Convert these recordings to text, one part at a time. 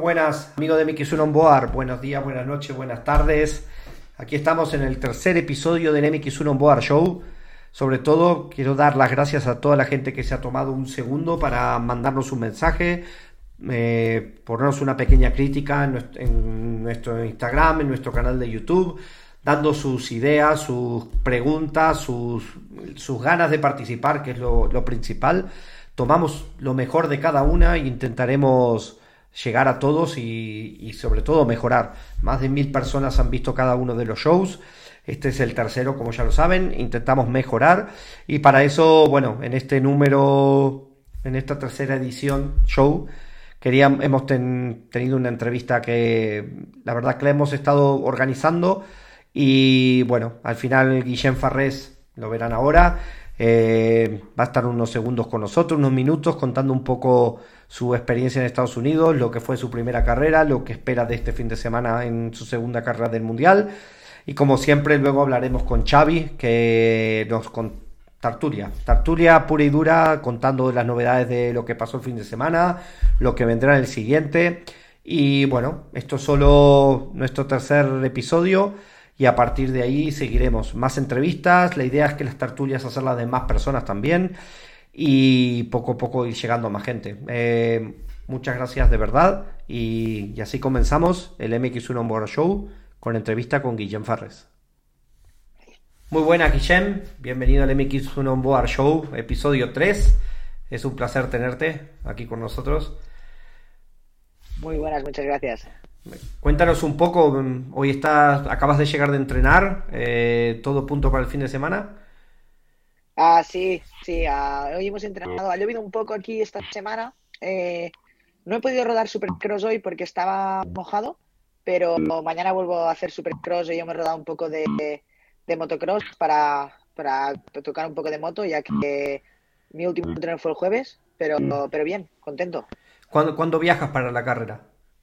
buenas, amigos de MX1 On Board. Buenos días, buenas noches, buenas tardes. Aquí estamos en el tercer episodio del MX1 On Board Show. Sobre todo, quiero dar las gracias a toda la gente que se ha tomado un segundo para mandarnos un mensaje, ponernos una pequeña crítica en nuestro Instagram, en nuestro canal de YouTube, dando sus ideas, sus preguntas, sus ganas de participar, que es lo principal. Tomamos lo mejor de cada una e intentaremos llegar a todos y sobre todo mejorar. Más de 1000 personas han visto cada uno de los shows. Este es el tercero, como ya lo saben. Intentamos mejorar y para eso, bueno, en esta tercera edición show, hemos tenido una entrevista que la verdad que la hemos estado organizando y bueno, al final Guillem Farrés, lo verán ahora, va a estar unos segundos con nosotros, unos minutos, contando un poco su experiencia en Estados Unidos, lo que fue su primera carrera, lo que espera de este fin de semana en su segunda carrera del Mundial. Y como siempre, luego hablaremos con Xavi, con Tertulia pura y dura, contando las novedades de lo que pasó el fin de semana, lo que vendrá en el siguiente. Y bueno, esto es solo nuestro tercer episodio. Y a partir de ahí seguiremos más entrevistas. La idea es que las tertulias hacerlas de más personas también y poco a poco ir llegando a más gente. Muchas gracias de verdad y así comenzamos el MX1 On Board Show con entrevista con Guillem Farrés. Muy buenas, Guillem, bienvenido al MX1 On Board Show, episodio 3. Es un placer tenerte aquí con nosotros. Muy buenas, muchas gracias. Cuéntanos un poco, hoy acabas de llegar de entrenar, todo punto para el fin de semana. Sí, hoy hemos entrenado, ha llovido un poco aquí esta semana, no he podido rodar Supercross hoy porque estaba mojado, pero mañana vuelvo a hacer Supercross y yo me he rodado un poco de motocross para tocar un poco de moto, ya que mi último entreno fue el jueves, pero bien, contento. ¿Cuándo viajas para la carrera?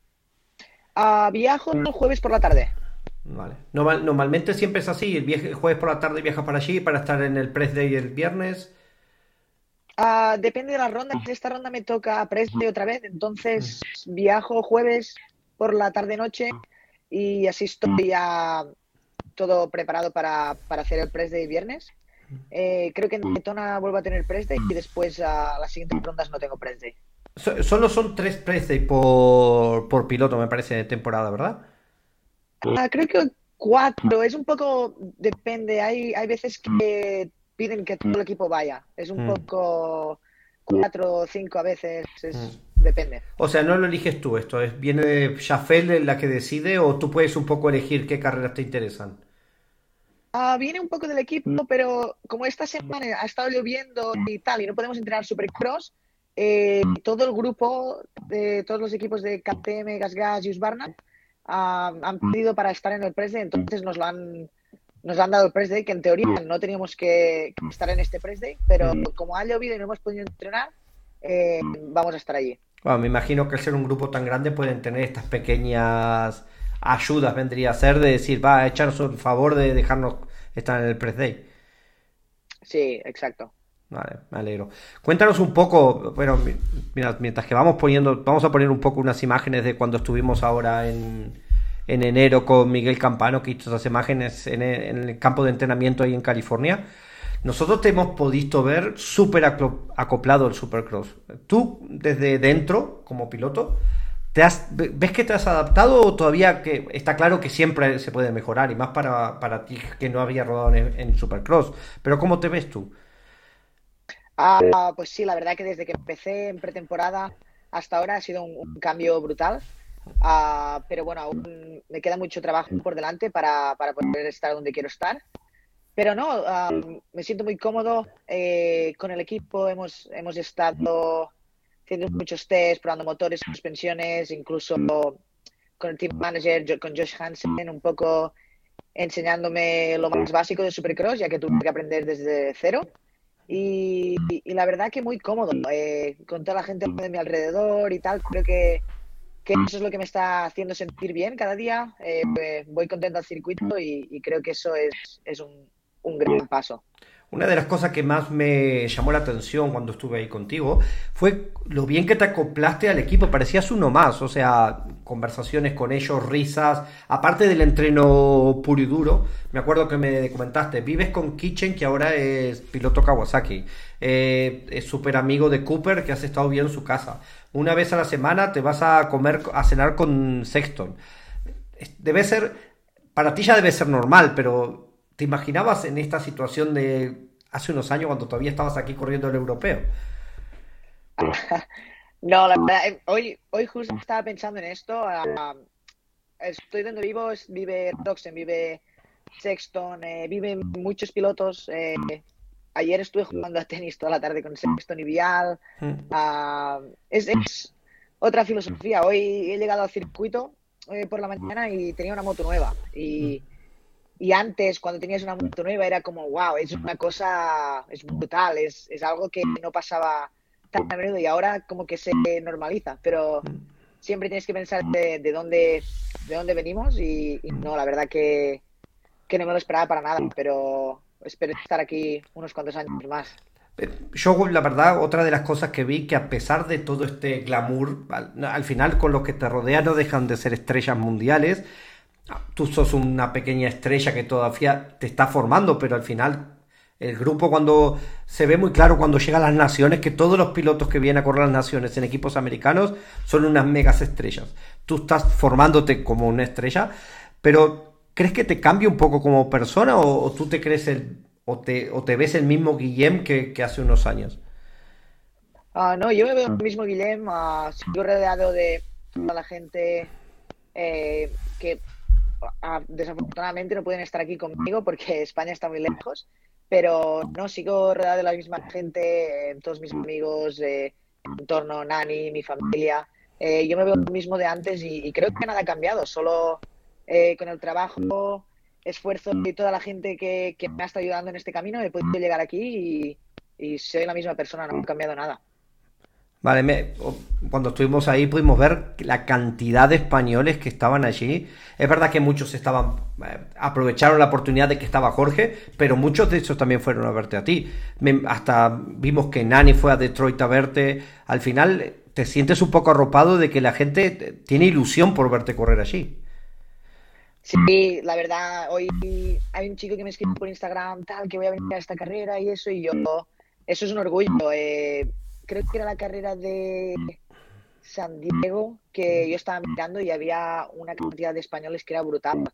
Viajo el jueves por la tarde. Vale. Normalmente siempre es así, el jueves por la tarde viajas para allí para estar en el press day el viernes. Depende de la ronda. En esta ronda me toca press day otra vez, entonces viajo jueves por la tarde-noche y así estoy ya todo preparado para hacer el press day viernes. Creo que en Daytona vuelvo a tener press day y después a las siguientes rondas no tengo press day. Solo son 3 press day por piloto, me parece, de temporada, ¿verdad? Creo que 4, es un poco, depende, hay veces que piden que todo el equipo vaya, es un poco 4 o 5 a veces, depende. O sea, no lo eliges tú, viene de Shafel la que decide o tú puedes un poco elegir qué carreras te interesan. Viene un poco del equipo, pero como esta semana ha estado lloviendo y tal, y no podemos entrenar Supercross, todo el grupo de todos los equipos de KTM, GasGas y Husqvarna han pedido para estar en el press day, entonces nos han dado el press day, que en teoría no teníamos que estar en este press day, pero como ha llovido y no hemos podido entrenar, vamos a estar allí. Bueno, me imagino que al ser un grupo tan grande pueden tener estas pequeñas ayudas, vendría a ser de decir, va a echarnos un favor de dejarnos estar en el press day. Sí, exacto. Vale, me alegro. Cuéntanos un poco, bueno, mira, mientras que vamos a poner un poco unas imágenes de cuando estuvimos ahora en enero con Miguel Campano, que hizo esas imágenes en el campo de entrenamiento ahí en California. Nosotros te hemos podido ver súper acoplado el Supercross. Tú, desde dentro, como piloto, ¿ves que te has adaptado o todavía que está claro que siempre se puede mejorar? Y más para ti que no había rodado en Supercross. Pero ¿cómo te ves tú? Pues sí, la verdad que desde que empecé en pretemporada hasta ahora ha sido un cambio brutal. Pero bueno, aún me queda mucho trabajo por delante para poder estar donde quiero estar. Pero no, me siento muy cómodo con el equipo. Hemos estado haciendo muchos tests, probando motores, suspensiones, incluso con el team manager, con Josh Hansen, un poco enseñándome lo más básico de Supercross, ya que tuve que aprender desde cero. Y la verdad que muy cómodo, con toda la gente de mi alrededor y tal. Creo que eso es lo que me está haciendo sentir bien cada día. Voy contento al circuito y creo que eso es un gran paso. Una de las cosas que más me llamó la atención cuando estuve ahí contigo fue lo bien que te acoplaste al equipo, parecías uno más, o sea, conversaciones con ellos, risas, aparte del entreno puro y duro. Me acuerdo que me comentaste, vives con Kitchen, que ahora es piloto Kawasaki, es súper amigo de Cooper, que has estado bien en su casa. Una vez a la semana te vas a comer, a cenar con Sexton. Debe ser, para ti ya debe ser normal, pero ¿te imaginabas en esta situación de hace unos años cuando todavía estabas aquí corriendo el europeo? No, la verdad, hoy justo estaba pensando en esto. Estoy donde vivo, vive Roxen, vive Sexton, viven muchos pilotos. Ayer estuve jugando a tenis toda la tarde con Sexton y Vial. Es otra filosofía. Hoy he llegado al circuito por la mañana y tenía una moto nueva. Y antes, cuando tenías una moto nueva, era como, wow, es una cosa, es brutal, es algo que no pasaba tan a menudo y ahora como que se normaliza. Pero siempre tienes que pensar de dónde venimos y no, la verdad que no me lo esperaba para nada, pero espero estar aquí unos cuantos años más. Yo, la verdad, otra de las cosas que vi, que a pesar de todo este glamour, al final con los que te rodean no dejan de ser estrellas mundiales. Tú sos una pequeña estrella que todavía te está formando, pero al final el grupo, cuando se ve muy claro cuando llega a las naciones, que todos los pilotos que vienen a correr las naciones en equipos americanos son unas megas estrellas. Tú estás formándote como una estrella, pero ¿crees que te cambia un poco como persona o tú te crees o te ves el mismo Guillem que hace unos años? No, yo me veo el mismo Guillem, sigo rodeado de toda la gente que desafortunadamente no pueden estar aquí conmigo porque España está muy lejos, pero no, sigo rodeado de la misma gente, todos mis amigos, entorno, Nani, mi familia. Yo me veo lo mismo de antes y creo que nada ha cambiado, solo con el trabajo, esfuerzo y toda la gente que me ha estado ayudando en este camino he podido llegar aquí y soy la misma persona, no ha cambiado nada. Vale, cuando estuvimos ahí pudimos ver la cantidad de españoles que estaban allí. Es verdad que muchos aprovecharon la oportunidad de que estaba Jorge, pero muchos de esos también fueron a verte a ti. Hasta vimos que Nani fue a Detroit a verte. Al final te sientes un poco arropado de que la gente tiene ilusión por verte correr allí. Sí, la verdad, hoy hay un chico que me escribe por Instagram, tal, que voy a venir a esta carrera y eso, eso es un orgullo. Creo que era la carrera de San Diego que yo estaba mirando y había una cantidad de españoles que era brutal.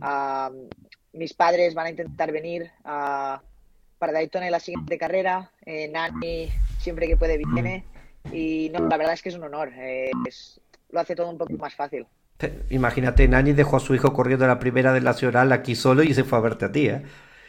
Mis padres van a intentar venir para Daytona en la siguiente carrera. Nani siempre que puede viene. Y no, la verdad es que es un honor. Lo hace todo un poco más fácil. Imagínate, Nani dejó a su hijo corriendo la primera del Nacional aquí solo y se fue a verte a ti, ¿eh?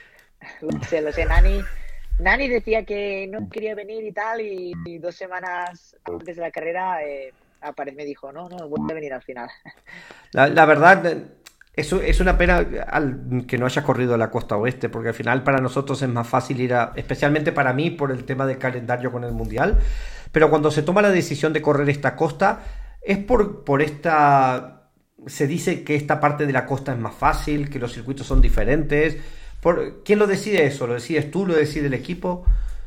Lo sé, Nani decía que no quería venir y tal, y 2 semanas antes de la carrera me dijo, no, voy a venir al final. La verdad, eso es una pena que no hayas corrido la costa oeste, porque al final para nosotros es más fácil especialmente para mí por el tema del calendario con el Mundial, pero cuando se toma la decisión de correr esta costa, es por esta... Se dice que esta parte de la costa es más fácil, que los circuitos son diferentes. ¿Quién lo decide eso? ¿Lo decides tú? ¿Lo decide el equipo?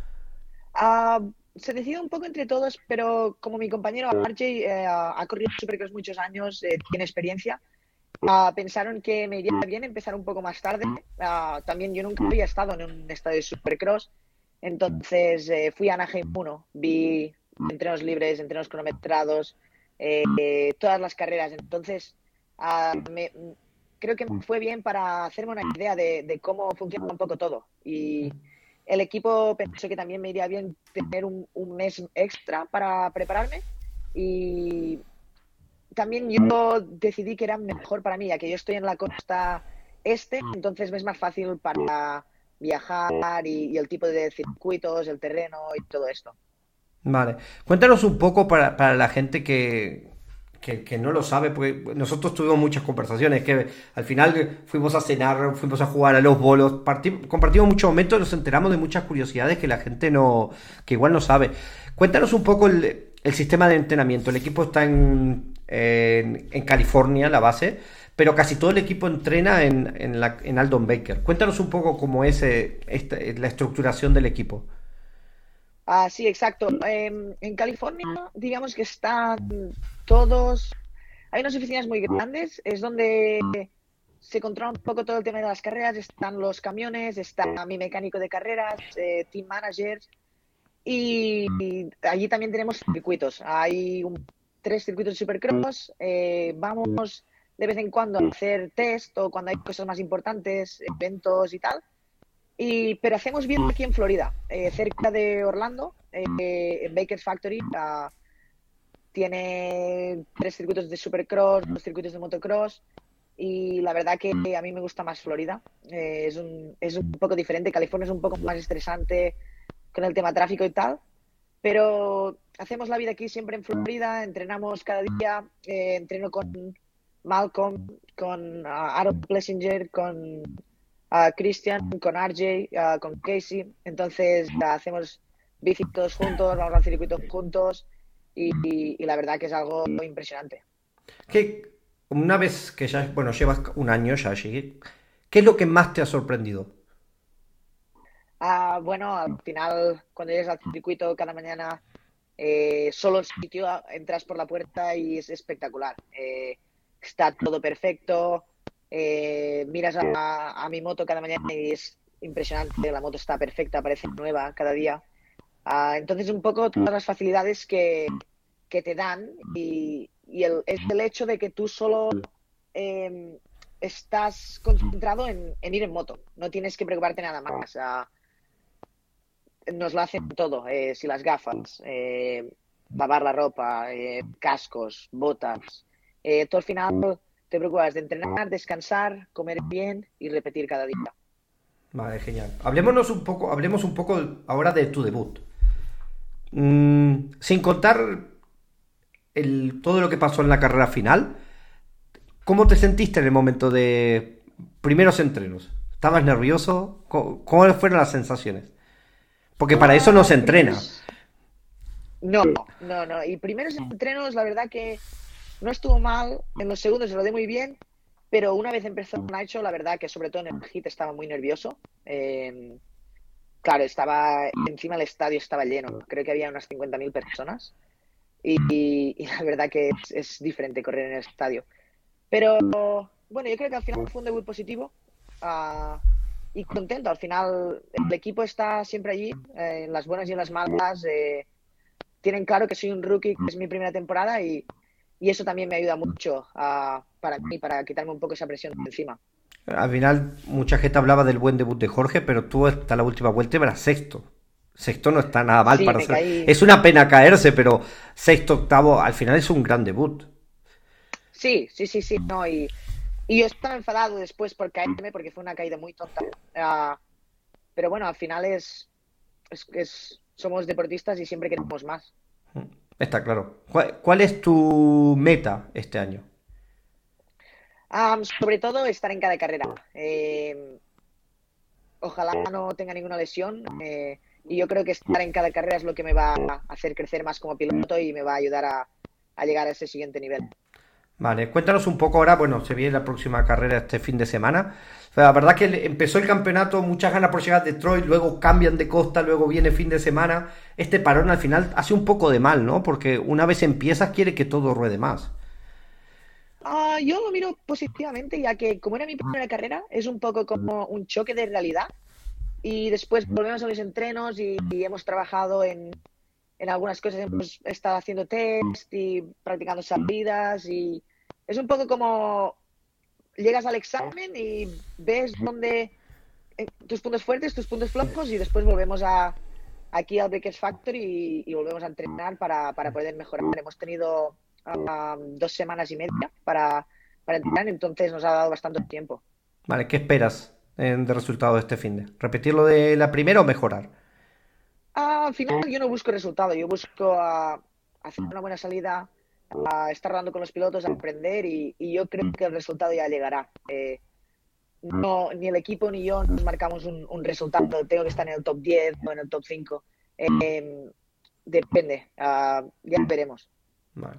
Se decide un poco entre todos, pero como mi compañero RJ ha corrido Supercross muchos años, tiene experiencia, pensaron que me iría bien empezar un poco más tarde. También yo nunca había estado en un estadio de Supercross, entonces fui a Anaheim 1, vi entrenos libres, entrenos cronometrados, todas las carreras, entonces creo que me fue bien para hacerme una idea de cómo funciona un poco todo. Y el equipo pensó que también me iría bien tener un mes extra para prepararme. Y también yo decidí que era mejor para mí, ya que yo estoy en la costa este, entonces me es más fácil para viajar y el tipo de circuitos, el terreno y todo esto. Vale. Cuéntanos un poco para la gente que no lo sabe, porque nosotros tuvimos muchas conversaciones, que al final fuimos a cenar, fuimos a jugar a los bolos, compartimos muchos momentos, nos enteramos de muchas curiosidades que la gente que igual no sabe. Cuéntanos un poco el sistema de entrenamiento. El equipo está en California, la base, pero casi todo el equipo entrena en Aldon Baker. Cuéntanos un poco cómo es la estructuración del equipo. Sí, exacto. En California, digamos que están todos. Hay unas oficinas muy grandes, es donde se controla un poco todo el tema de las carreras. Están los camiones, está mi mecánico de carreras, team managers, y allí también tenemos circuitos. Hay 3 circuitos de Supercross. Vamos de vez en cuando a hacer test o cuando hay cosas más importantes, eventos y tal. Pero hacemos bien aquí en Florida, cerca de Orlando, en Baker's Factory. Tiene 3 circuitos de Supercross, 2 circuitos de motocross, y la verdad que a mí me gusta más Florida. Es un poco diferente. California es un poco más estresante con el tema tráfico y tal, pero hacemos la vida aquí siempre en Florida, entrenamos cada día. Entreno con Malcolm, con Aaron Plessinger, con Christian, con RJ, con Casey. Entonces hacemos bici todos juntos, vamos al circuito juntos, y la verdad que es algo impresionante. Que una vez que ya, bueno, llevas un año ya allí, ¿qué es lo que más te ha sorprendido? Bueno, al final, cuando llegas al circuito cada mañana, solo el sitio, entras por la puerta y es espectacular. Está todo perfecto. Miras a mi moto cada mañana y es impresionante. La moto está perfecta, parece nueva cada día. Entonces, un poco todas las facilidades que te dan, es el hecho de que tú solo estás concentrado en ir en moto. No tienes que preocuparte nada más. Nos lo hacen todo, si las gafas, lavar la ropa, cascos, botas, tú al final te preocupas de entrenar, descansar, comer bien y repetir cada día. Vale, genial. Hablemos un poco ahora de tu debut. Sin contar todo lo que pasó en la carrera final, ¿cómo te sentiste en el momento de primeros entrenos? ¿Estabas nervioso? ¿Cómo fueron las sensaciones? Porque para eso no se entrena. Primeros, no, no, no. Y primeros entrenos, la verdad que no estuvo mal. En los segundos se lo di muy bien, pero una vez empezó Nacho, la verdad que sobre todo en el hit estaba muy nervioso. Claro, estaba encima, el estadio estaba lleno. Creo que había unas 50.000 personas. Y la verdad que es diferente correr en el estadio. Pero bueno, yo creo que al final fue un debut positivo, ah, y contento. Al final el equipo está siempre allí, en las buenas y en las malas. Tienen claro que soy un rookie, que es mi primera temporada, y eso también me ayuda mucho, para mí, para quitarme un poco esa presión de encima. Al final, mucha gente hablaba del buen debut de Jorge, pero tú hasta la última vuelta eras sexto. Sexto no está nada mal Sí, para me ser. caí. Es una pena caerse, pero sexto, octavo, al final es un gran debut. Sí, sí, sí, sí, no, y yo estaba enfadado después por caerme porque fue una caída muy tonta. Pero bueno, al final somos deportistas y siempre queremos más. Está claro. ¿Cuál es tu meta este año? Sobre todo estar en cada carrera. Ojalá no tenga ninguna lesión, y yo creo que estar en cada carrera es lo que me va a hacer crecer más como piloto y me va a ayudar a llegar a ese siguiente nivel. Vale, cuéntanos un poco ahora, bueno, se viene la próxima carrera este fin de semana. La verdad que empezó el campeonato, muchas ganas por llegar a Detroit, luego cambian de costa, luego viene fin de semana. Este parón al final hace un poco de mal, ¿no? Porque una vez empiezas quiere que todo ruede más. Yo lo miro positivamente, ya que como era mi primera carrera, es un poco como un choque de realidad. Y después volvemos a los entrenos y hemos trabajado en algunas cosas. Hemos estado haciendo test y practicando salidas, y es un poco como llegas al examen y ves dónde, tus puntos fuertes, tus puntos flojos, y después volvemos aquí al Breakers Factory y volvemos a entrenar para poder mejorar. Hemos tenido 2 semanas y media para entrenar, entonces nos ha dado bastante tiempo. Vale, ¿qué esperas de resultado de este fin de? ¿Repetir lo de la primera o mejorar? Al final yo no busco resultado, yo busco hacer una buena salida, a estar hablando con los pilotos, a aprender, y yo creo que el resultado ya llegará. No, ni el equipo ni yo nos marcamos un resultado, tengo que estar en el top 10 o en el top 5. Depende, ya veremos. Vale.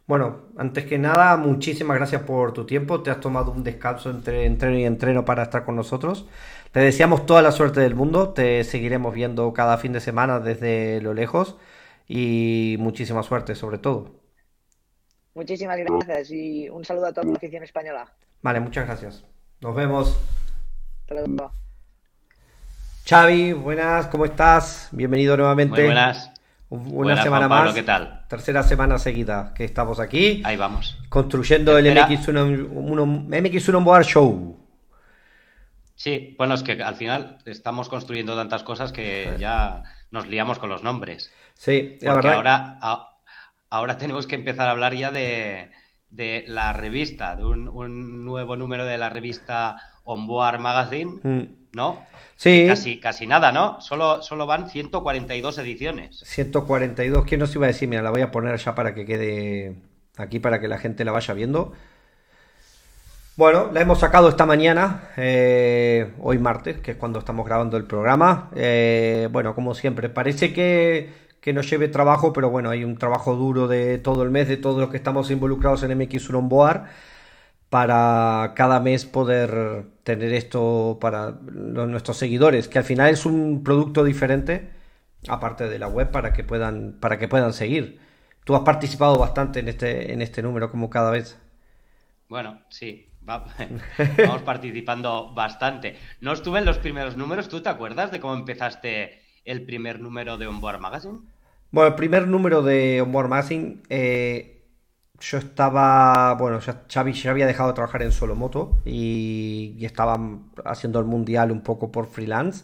Bueno, antes que nada, muchísimas gracias por tu tiempo. Te has tomado un descanso entre entreno y entreno para estar con nosotros. Te deseamos toda la suerte del mundo. Te seguiremos viendo cada fin de semana desde lo lejos y muchísima suerte sobre todo. Muchísimas gracias y un saludo a toda la afición española. Vale, muchas gracias. Nos vemos. Hasta luego. Xavi, buenas, ¿cómo estás? Bienvenido Muy nuevamente. buenas. Una Buenas, semana Juan Pablo, más. ¿qué tal? Tercera semana seguida que estamos aquí Ahí vamos. construyendo el Tercera. MX1 Board Show. Sí, bueno, es que al final estamos construyendo tantas cosas que ya nos liamos con los nombres. Sí, la Porque verdad. ahora tenemos que empezar a hablar ya de la revista, de un nuevo número de la revista On Board Magazine, Mm, ¿no? sí, Casi nada, ¿no? Solo van 142 ediciones. 142. ¿Quién nos iba a decir? Mira, la voy a poner ya para que quede aquí para que la gente la vaya viendo. Bueno, la hemos sacado esta mañana, hoy martes, que es cuando estamos grabando el programa. Bueno, como siempre, parece que nos lleve trabajo, pero bueno, hay un trabajo duro de todo el mes, de todos los que estamos involucrados en MX1 Board, para cada mes poder tener esto para nuestros seguidores, que al final es un producto diferente, aparte de la web, para que puedan seguir. Tú has participado bastante en este número, como cada vez. Bueno, sí, vamos participando bastante. No estuve en los primeros números, ¿tú te acuerdas de cómo empezaste el primer número de On Board Magazine? Bueno, el primer número de Onboard Magazine, yo estaba, bueno, Xavi ya había dejado de trabajar en Solomoto y estaba haciendo el mundial un poco por freelance.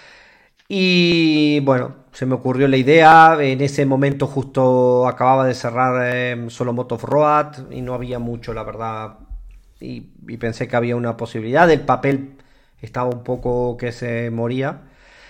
Y bueno, se me ocurrió la idea, en ese momento justo acababa de cerrar Solomoto Off-Road y no había mucho, la verdad, y pensé que había una posibilidad, el papel estaba un poco que se moría.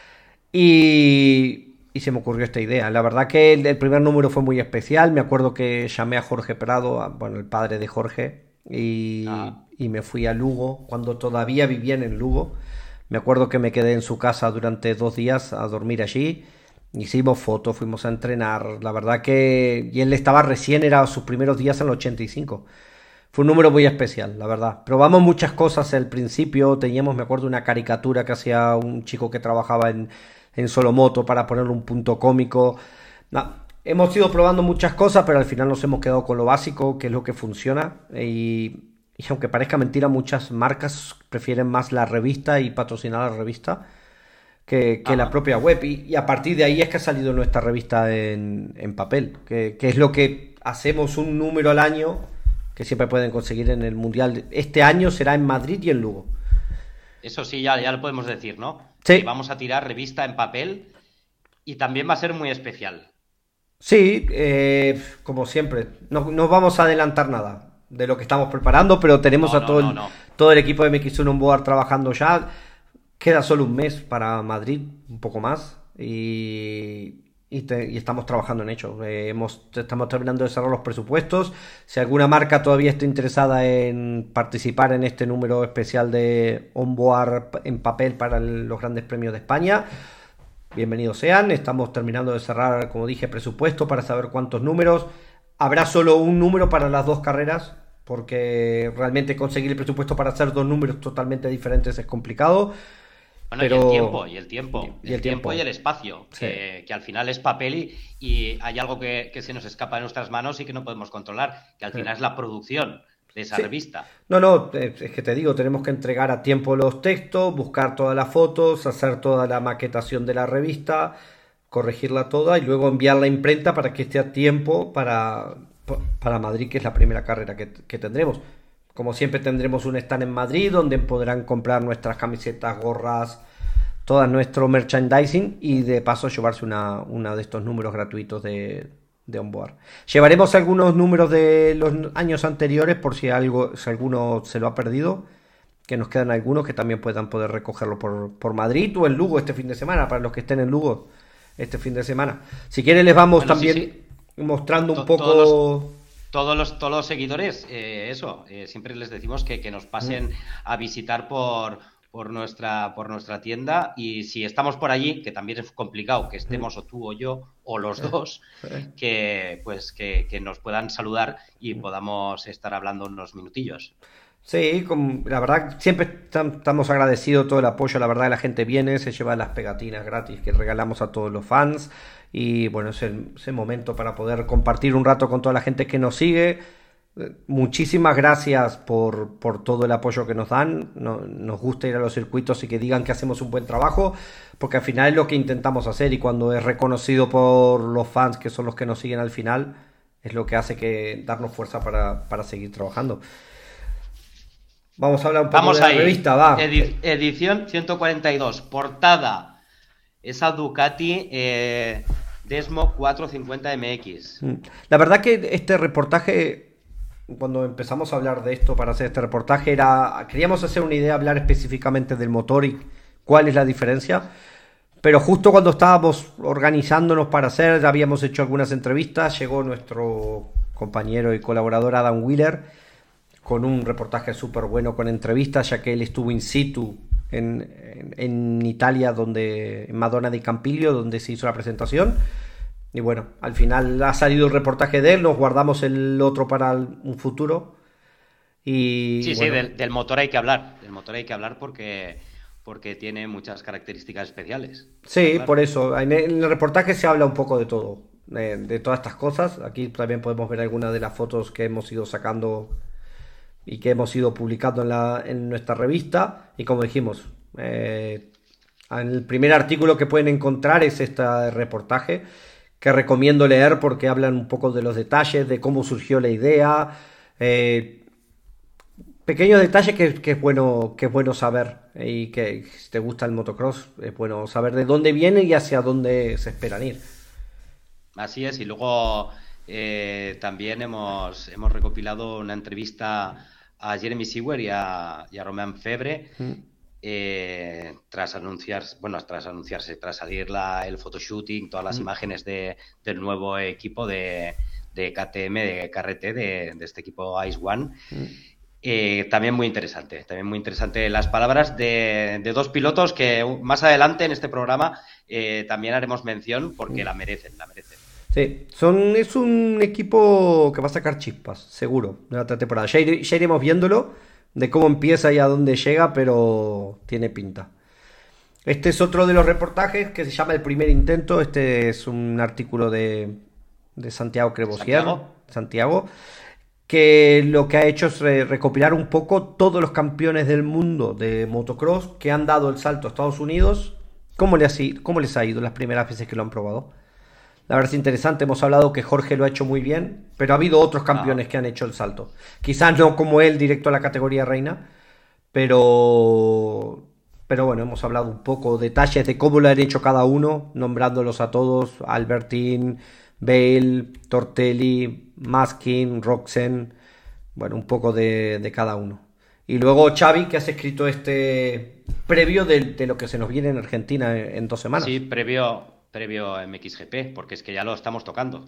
Y se me ocurrió esta idea. La verdad que el primer número fue muy especial. Me acuerdo que llamé a Jorge Prado, bueno, el padre de Jorge, Ah, y me fui a Lugo, cuando todavía vivían en Lugo. Me acuerdo que me quedé en su casa durante 2 días a dormir allí. Hicimos fotos, fuimos a entrenar. La verdad que... Y él estaba recién, era sus primeros días en el 85. Fue un número muy especial, la verdad. Probamos muchas cosas al principio. Teníamos, me acuerdo, una caricatura que hacía un chico que trabajaba en Solomoto para ponerle un punto cómico. No, hemos ido probando muchas cosas, pero al final nos hemos quedado con lo básico, que es lo que funciona. Y aunque parezca mentira, muchas marcas prefieren más la revista y patrocinar la revista que la ajá. propia web. Y a partir de ahí es que ha salido nuestra revista en papel, que es lo que hacemos un número al año que siempre pueden conseguir en el Mundial. Este año será en Madrid y en Lugo. Eso sí, ya lo podemos decir, ¿no? Que Sí, vamos a tirar revista en papel y también va a ser muy especial. sí, como siempre. No vamos a adelantar nada de lo que estamos preparando, pero tenemos No, a no, no, no. todo el equipo de MX1 On Board trabajando ya. Queda solo un mes para Madrid, un poco más, y estamos trabajando en ello. Estamos terminando de cerrar los presupuestos. Si alguna marca todavía está interesada en participar en este número especial de Onboard en papel para los grandes premios de España, bienvenidos sean. Estamos terminando de cerrar, como dije, presupuesto para saber cuántos números. Habrá solo un número para las dos carreras, porque realmente conseguir el presupuesto para hacer dos números totalmente diferentes es complicado. Bueno, y el tiempo, Pero... y el tiempo, Y el el tiempo y tiempo. el espacio, Sí. que al final es papel y hay algo que se nos escapa de nuestras manos y que no podemos controlar, que al final es la producción de esa Sí. revista. No, no, es que te digo, tenemos que entregar a tiempo los textos, buscar todas las fotos, hacer toda la maquetación de la revista, corregirla toda y luego enviarla a imprenta para que esté a tiempo para Madrid, que es la primera carrera que tendremos. Como siempre tendremos un stand en Madrid donde podrán comprar nuestras camisetas, gorras, todo nuestro merchandising y de paso llevarse una de estos números gratuitos de onboard. Llevaremos algunos números de los años anteriores por si alguno se lo ha perdido, que nos quedan algunos que también puedan poder recogerlo por Madrid o en Lugo este fin de semana, para los que estén en Lugo este fin de semana. Si quieren les vamos Bueno, sí, también sí. mostrando un Todos los, poco... todos los seguidores, siempre les decimos que nos pasen a visitar por nuestra tienda, y si estamos por allí, que también es complicado que estemos o tú o yo o los dos, que nos puedan saludar y podamos estar hablando unos minutillos. Sí, la verdad, siempre estamos agradecidos todo el apoyo. La verdad, la gente viene, se lleva las pegatinas gratis que regalamos a todos los fans. Y bueno, es el momento para poder compartir un rato con toda la gente que nos sigue. Muchísimas gracias por todo el apoyo que nos dan. Nos gusta ir a los circuitos y que digan que hacemos un buen trabajo, porque al final es lo que intentamos hacer, y cuando es reconocido por los fans, que son los que nos siguen al final, es lo que hace que darnos fuerza para seguir trabajando. Vamos a hablar un poco de la revista, va. Edición 142, portada. Esa Ducati Desmo 450MX. La verdad que este reportaje, cuando empezamos a hablar de esto para hacer este reportaje, queríamos hacer una idea, hablar específicamente del motor y cuál es la diferencia. Pero justo cuando estábamos organizándonos para hacer, ya habíamos hecho algunas entrevistas, llegó nuestro compañero y colaborador Adam Wheeler con un reportaje súper bueno, con entrevistas, ya que él estuvo in situ en Italia, en Madonna di Campiglio, donde se hizo la presentación. Y bueno, al final ha salido el reportaje de él, nos guardamos el otro para un futuro. Sí, del motor hay que hablar. Del motor hay que hablar porque tiene muchas características especiales. Sí, claro. Por eso. En el reportaje se habla un poco de todo, de todas estas cosas. Aquí también podemos ver algunas de las fotos que hemos ido sacando y que hemos ido publicando en nuestra revista. Y como dijimos, el primer artículo que pueden encontrar es este reportaje, que recomiendo leer porque hablan un poco de los detalles, de cómo surgió la idea, pequeños detalles que es bueno saber, y que si te gusta el motocross es bueno saber de dónde viene y hacia dónde se esperan ir. Así es, y luego también hemos recopilado una entrevista a Jeremy Seewer y a Romain Febvre tras salir el photoshooting, todas las imágenes del nuevo equipo de KTM, de KRT, de este equipo Ice One. También muy interesante las palabras de dos pilotos que más adelante en este programa también haremos mención porque la merecen. Sí, es un equipo que va a sacar chispas, seguro, de la otra temporada. Ya iremos viéndolo, de cómo empieza y a dónde llega, pero tiene pinta. Este es otro de los reportajes que se llama El primer intento. Este es un artículo de Santiago Crevosier, Santiago, que lo que ha hecho es recopilar un poco todos los campeones del mundo de motocross que han dado el salto a Estados Unidos, cómo les ha ido las primeras veces que lo han probado. La verdad es interesante. Hemos hablado que Jorge lo ha hecho muy bien, pero ha habido otros campeones que han hecho el salto. Quizás no como él directo a la categoría reina, pero bueno, hemos hablado un poco detalles de cómo lo han hecho cada uno, nombrándolos a todos: Albertin, Bale, Tortelli, Maskin, Roxen, bueno, un poco de cada uno. Y luego Xavi, que has escrito este previo de lo que se nos viene en Argentina en 2 semanas. Sí, previo a MXGP, porque es que ya lo estamos tocando,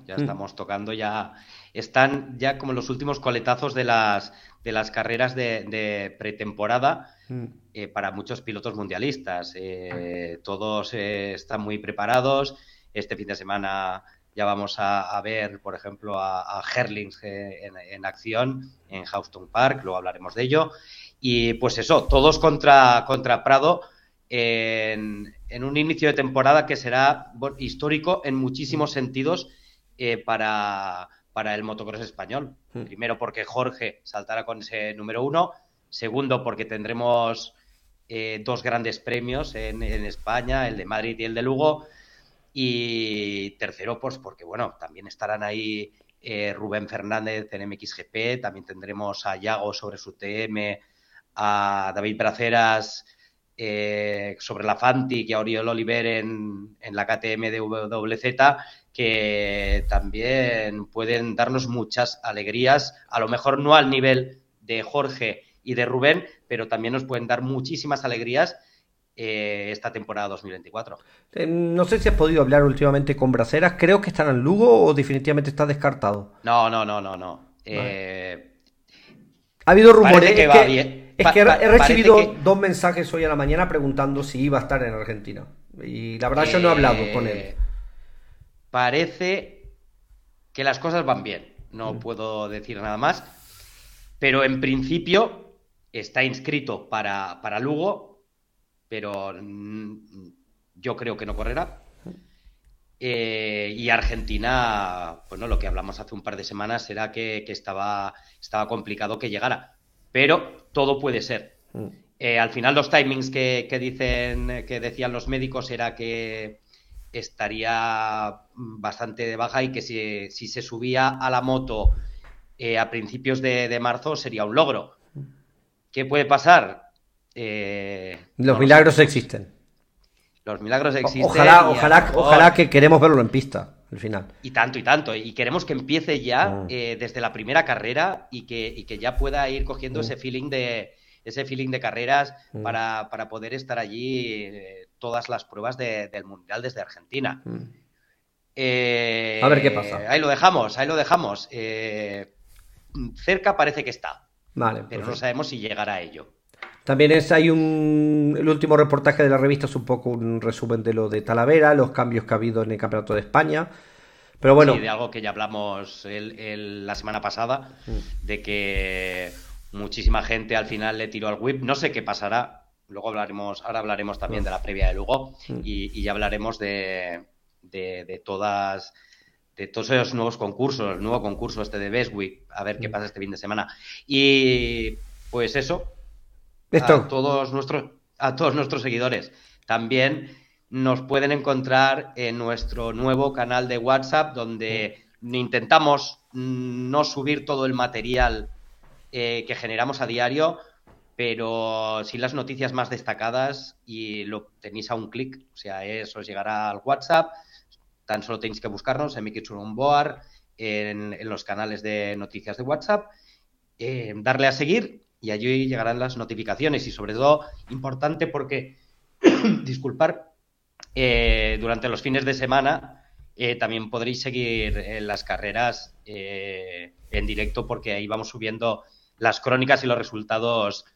están ya como los últimos coletazos de las carreras de pretemporada para muchos pilotos mundialistas. Todos están muy preparados. Este fin de semana ya vamos a ver, por ejemplo, a Herlings en acción en Houston Park, luego hablaremos de ello. Y pues eso, todos contra Prado en un inicio de temporada que será histórico en muchísimos sentidos para el motocross español. Primero, porque Jorge saltará con ese número 1. Segundo, porque tendremos 2 grandes premios en España, el de Madrid y el de Lugo. Y tercero, pues porque bueno, también estarán ahí Rubén Fernández en MXGP, también tendremos a Yago sobre su TM, a David Braceras sobre la Fantic y a Oriol Oliver en la KTM de WZ, que también pueden darnos muchas alegrías, a lo mejor no al nivel de Jorge y de Rubén, pero también nos pueden dar muchísimas alegrías esta temporada 2024. No sé si has podido hablar últimamente con Braceras. Creo que estará en Lugo o definitivamente está descartado. No. Ha habido rumores que va bien. Es que he recibido 2 mensajes hoy a la mañana preguntando si iba a estar en Argentina. Y la verdad yo no he hablado con él. Parece que las cosas van bien. No puedo decir nada más. Pero en principio está inscrito para Lugo, pero yo creo que no correrá. Y Argentina, bueno, lo que hablamos hace un par de semanas era que estaba complicado que llegara. Pero todo puede ser. Al final los timings que decían los médicos era que estaría bastante de baja y que si se subía a la moto a principios de marzo sería un logro. ¿Qué puede pasar? Los milagros existen. Los milagros existen. Ojalá que queremos verlo en pista al final. Y tanto. Y queremos que empiece ya desde la primera carrera y que ya pueda ir cogiendo ese feeling de carreras para poder estar allí todas las pruebas del Mundial desde Argentina. A ver qué pasa. Ahí lo dejamos. Cerca parece que está. Vale, pero perfecto. No sabemos si llegará a ello. También el último reportaje de la revista es un poco un resumen de lo de Talavera, los cambios que ha habido en el Campeonato de España. Pero bueno. Sí, de algo que ya hablamos la semana pasada, de que muchísima gente al final le tiró al whip. No sé qué pasará. Ahora hablaremos también de la previa de Lugo y ya hablaremos de todos esos nuevos concursos, el nuevo concurso de Best Week, a ver qué pasa este fin de semana. Y pues eso. A todos nuestros seguidores. También nos pueden encontrar en nuestro nuevo canal de WhatsApp, donde intentamos no subir todo el material que generamos a diario, pero sí las noticias más destacadas, y lo tenéis a un clic. O sea, eso os llegará al WhatsApp. Tan solo tenéis que buscarnos en MX1 Onboard, en los canales de noticias de WhatsApp, darle a seguir. Y allí llegarán las notificaciones y sobre todo, importante porque, disculpar, durante los fines de semana también podréis seguir las carreras en directo, porque ahí vamos subiendo las crónicas y los resultados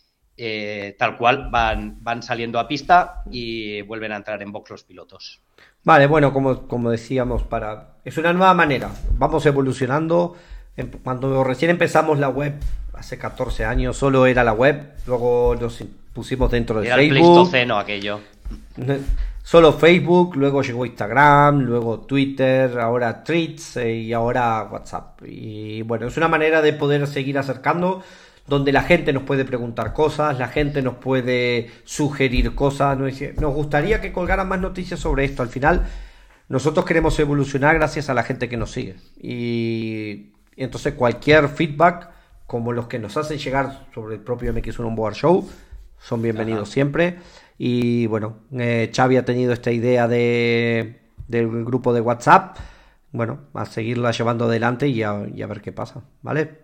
tal cual van saliendo a pista y vuelven a entrar en box los pilotos. Vale, bueno, como decíamos, es una nueva manera. Vamos evolucionando. Cuando recién empezamos la web, hace 14 años, solo era la web. Luego nos pusimos dentro de era Facebook. Era el Pleistoceno aquello. Solo Facebook, luego llegó Instagram, luego Twitter, ahora Threads y ahora WhatsApp. Y bueno, es una manera de poder seguir acercando, donde la gente nos puede preguntar cosas, la gente nos puede sugerir cosas. Nos gustaría que colgaran más noticias sobre esto. Al final, nosotros queremos evolucionar gracias a la gente que nos sigue. Y entonces cualquier feedback, como los que nos hacen llegar sobre el propio MX1 Onboard Show, son bienvenidos siempre. Y bueno, Xavi ha tenido esta idea del grupo de WhatsApp. Bueno, a seguirla llevando adelante y a ver qué pasa, ¿vale?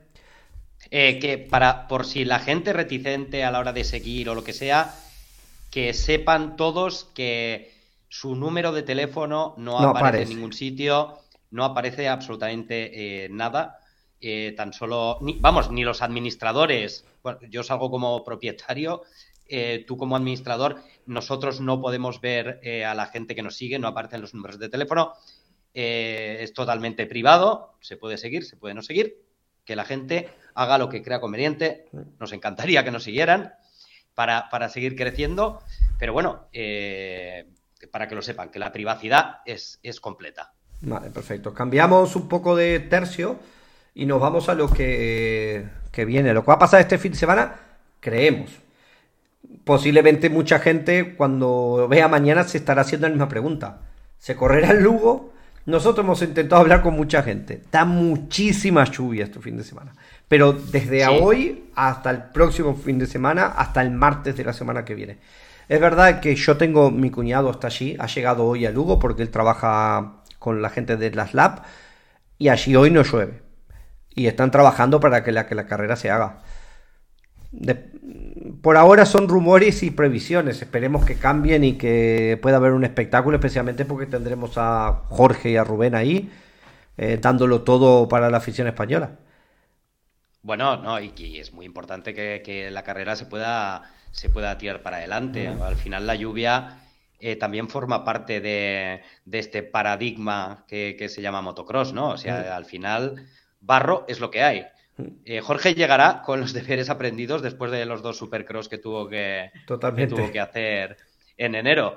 Que por si la gente reticente a la hora de seguir o lo que sea, que sepan todos que su número de teléfono no aparece en ningún sitio, no aparece absolutamente nada. Tan solo, ni los administradores. Bueno, yo salgo como propietario, tú como administrador, nosotros no podemos ver a la gente que nos sigue, no aparecen los números de teléfono. Es totalmente privado, se puede seguir, se puede no seguir, que la gente haga lo que crea conveniente. Nos encantaría que nos siguieran para seguir creciendo, pero bueno, para que lo sepan, que la privacidad es completa. Vale, perfecto. Cambiamos un poco de tercio y nos vamos a lo que viene. Lo que va a pasar este fin de semana, creemos. Posiblemente mucha gente, cuando vea mañana, se estará haciendo la misma pregunta. ¿Se correrá el Lugo? Nosotros hemos intentado hablar con mucha gente. Da muchísima lluvia este fin de semana. Pero desde hoy hasta el próximo fin de semana, hasta el martes de la semana que viene. Es verdad que mi cuñado está allí, ha llegado hoy a Lugo porque él trabaja con la gente de las Lab y allí hoy no llueve. Y están trabajando para que la carrera se haga. Por ahora son rumores y previsiones. Esperemos que cambien y que pueda haber un espectáculo, especialmente porque tendremos a Jorge y a Rubén ahí dándolo todo para la afición española. Bueno, no, y es muy importante que la carrera se pueda tirar para adelante. Al final la lluvia también forma parte de este paradigma que se llama motocross, ¿no? O sea, al final barro es lo que hay. Jorge llegará con los deberes aprendidos después de los 2 supercross que tuvo que hacer en enero.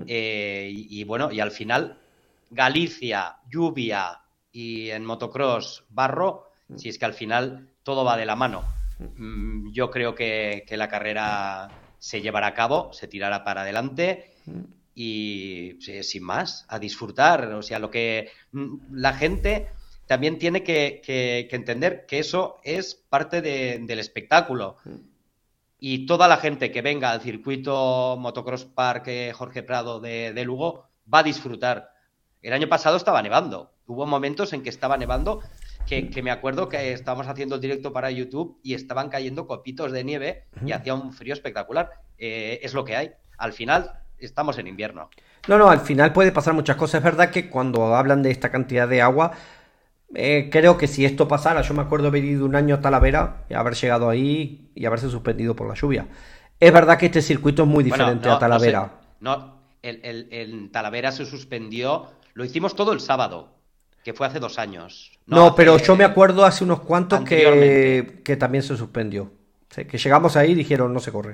Y bueno, y al final Galicia, lluvia y en motocross barro, si es que al final todo va de la mano. Yo creo que la carrera se llevará a cabo, se tirará para adelante y sin más, a disfrutar. O sea, lo que la gente también tiene que entender que eso es parte del espectáculo. Y toda la gente que venga al circuito Motocross Park Jorge Prado de Lugo va a disfrutar. El año pasado estaba nevando. Hubo momentos en que estaba nevando que me acuerdo que estábamos haciendo el directo para YouTube y estaban cayendo copitos de nieve y hacía un frío espectacular. Es lo que hay. Al final estamos en invierno. No, al final puede pasar muchas cosas. Es verdad que cuando hablan de esta cantidad de agua, creo que si esto pasara, yo me acuerdo haber ido un año a Talavera y haber llegado ahí y haberse suspendido por la lluvia. Es verdad que este circuito es muy diferente a Talavera. El Talavera se suspendió, lo hicimos todo el sábado, que fue hace 2 años. No, pero yo me acuerdo hace unos cuantos que también se suspendió. Que llegamos ahí y dijeron no se corre.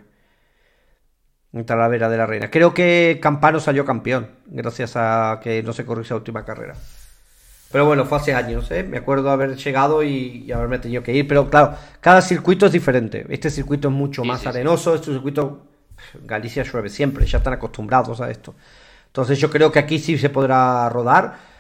En Talavera de la Reina. Creo que Campano salió campeón, gracias a que no se corrió esa última carrera. Pero bueno, fue hace años, me acuerdo haber llegado y haberme tenido que ir. Pero claro, cada circuito es diferente. Este circuito es mucho más arenoso. Este circuito, Galicia llueve siempre, ya están acostumbrados a esto. Entonces yo creo que aquí sí se podrá rodar.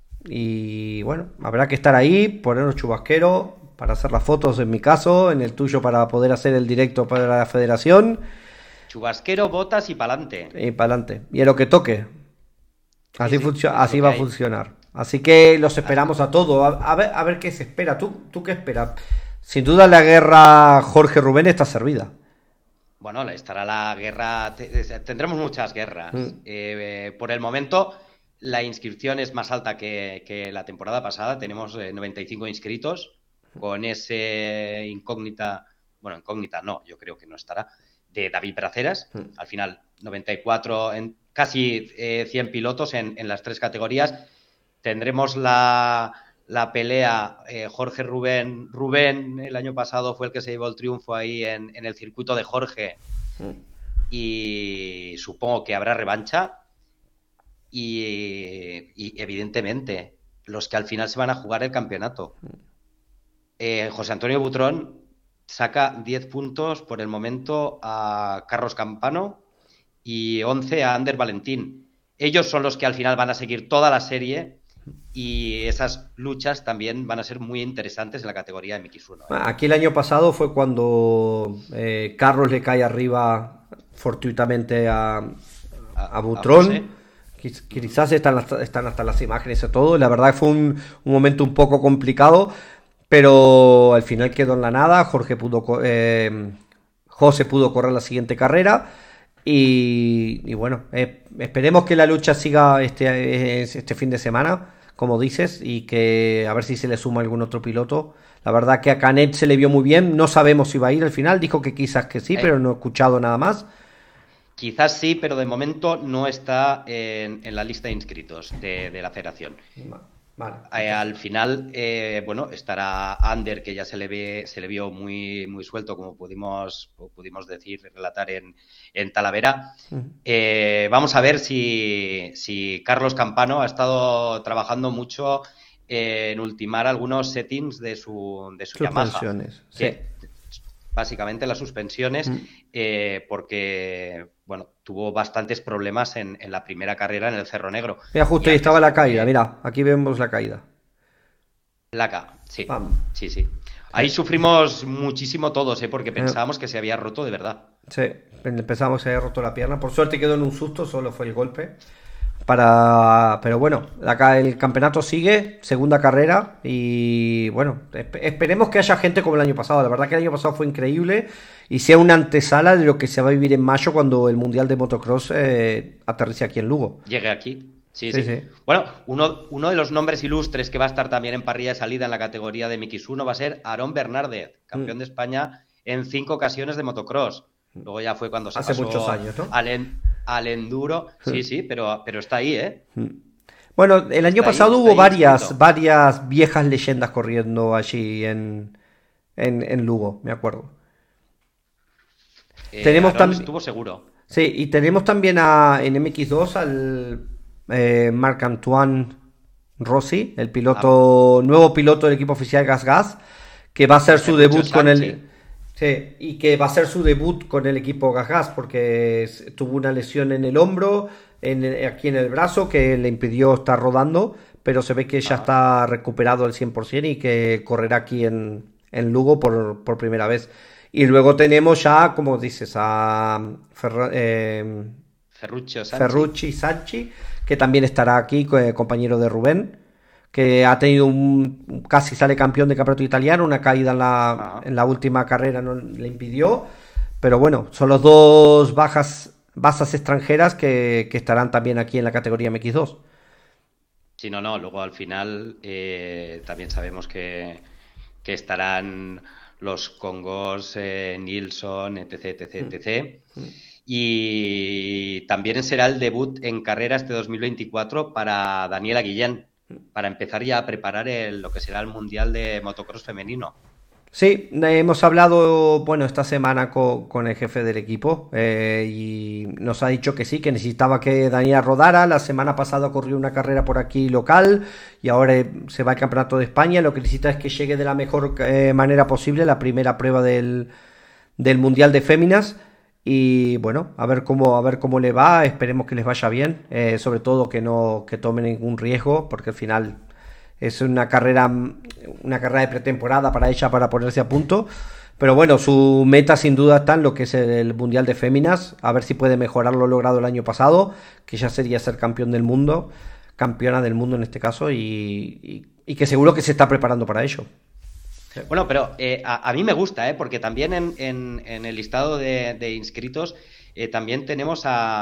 Y bueno, habrá que estar ahí, ponernos chubasqueros para hacer las fotos en mi caso, en el tuyo para poder hacer el directo para la federación. Chubasquero, botas y pa'lante. Y en lo que toque. Así va a funcionar. Así que los esperamos a todos. A ver qué se espera. ¿Tú qué esperas? Sin duda la guerra Jorge Rubén está servida. Bueno, estará la guerra. Tendremos muchas guerras. Por el momento, la inscripción es más alta que la temporada pasada. Tenemos 95 inscritos. Con ese incógnita. Bueno, incógnita no, yo creo que no estará. De David Braceras. Al final, 94, casi 100 pilotos en las 3 categorías. Tendremos la pelea Jorge Rubén. Rubén el año pasado fue el que se llevó el triunfo ahí en el circuito de Jorge. Y supongo que habrá revancha. Y evidentemente, los que al final se van a jugar el campeonato. José Antonio Butrón saca 10 puntos por el momento a Carlos Campano y 11 a Ander Valentín. Ellos son los que al final van a seguir toda la serie y esas luchas también van a ser muy interesantes en la categoría de MX1. Aquí el año pasado fue cuando Carlos le cae arriba fortuitamente a Butrón. Quizás están hasta las imágenes y todo. La verdad fue un momento un poco complicado, pero al final quedó en la nada. José pudo correr la siguiente carrera y bueno, esperemos que la lucha siga este fin de semana, como dices, y que a ver si se le suma algún otro piloto. La verdad que a Canet se le vio muy bien, no sabemos si va a ir al final, dijo que quizás que sí, pero no he escuchado nada más. Quizás sí, pero de momento no está en la lista de inscritos de la federación. Vale. Al final, bueno, estará Ander, que ya se le vio muy, muy suelto, como pudimos decir, relatar en Talavera. Vamos a ver si Carlos Campano ha estado trabajando mucho en ultimar algunos settings de su Yamaha. Sí. Básicamente las suspensiones, porque bueno, tuvo bastantes problemas en la primera carrera en el Cerro Negro. Mira, justo ahí estaba la caída, mira, aquí vemos la caída. Sí. Sí. Ahí sufrimos muchísimo todos, porque pensábamos que se había roto de verdad. Sí, empezamos, se había roto la pierna. Por suerte quedó en un susto, solo fue el golpe. Pero bueno, acá el campeonato sigue, segunda carrera y bueno, esperemos que haya gente como el año pasado. La verdad que el año pasado fue increíble y sea una antesala de lo que se va a vivir en mayo cuando el Mundial de Motocross aterrice aquí en Lugo. Llegue aquí. Sí, Sí, sí. sí. Bueno, uno de los nombres ilustres que va a estar también en parrilla de salida en la categoría de MX1 va a ser Aarón Bernárdez, campeón de España en 5 ocasiones de motocross. Luego ya fue cuando se Hace muchos pasó años, ¿no? al enduro. Sí, sí, pero está ahí, ¿eh? Bueno, el año pasado Está hubo ahí inscrito. varias viejas leyendas corriendo allí en Lugo, me acuerdo. Tenemos Aarón también, estuvo seguro. sí, y tenemos también en MX2 al Marc-Antoine Rossi, el A nuevo piloto del equipo oficial Gas Gas, que va a hacer su Ferruccio debut con Sanchi. el, sí, y que va a hacer su debut con el equipo Gas Gas porque tuvo una lesión en el hombro, aquí en el brazo, que le impidió estar rodando, pero se ve que ya Ajá. está recuperado al 100% y que correrá aquí en Lugo por primera vez. Y luego tenemos ya, como dices, a Ferruccio Sanchi. Ferrucci Sanchi, que también estará aquí, compañero de Rubén, que ha tenido casi sale campeón de campeonato italiano, una caída Ajá. en la última carrera no le impidió, pero bueno, son los dos bazas extranjeras que estarán también aquí en la categoría MX2. Sí, no, no. Luego al final también sabemos que estarán los Congos, Nilsson, etc, etc, etc. Y también será el debut en carreras de 2024 para Daniela Guillén, para empezar ya a preparar lo que será el Mundial de Motocross femenino. Sí, hemos hablado, bueno, esta semana con el jefe del equipo y nos ha dicho que sí, que necesitaba que Daniela rodara. La semana pasada corrió una carrera por aquí local y ahora se va al Campeonato de España. Lo que necesita es que llegue de la mejor manera posible la primera prueba del Mundial de Féminas. Y bueno, a ver cómo le va, esperemos que les vaya bien, sobre todo que no que tomen ningún riesgo, porque al final es una carrera de pretemporada para ella para ponerse a punto. Pero bueno, su meta sin duda está en lo que es el Mundial de Féminas, a ver si puede mejorar lo logrado el año pasado, que ya sería ser campeón del mundo, campeona del mundo en este caso, y que seguro que se está preparando para ello. Bueno, pero a mí me gusta, porque también en el listado de inscritos también tenemos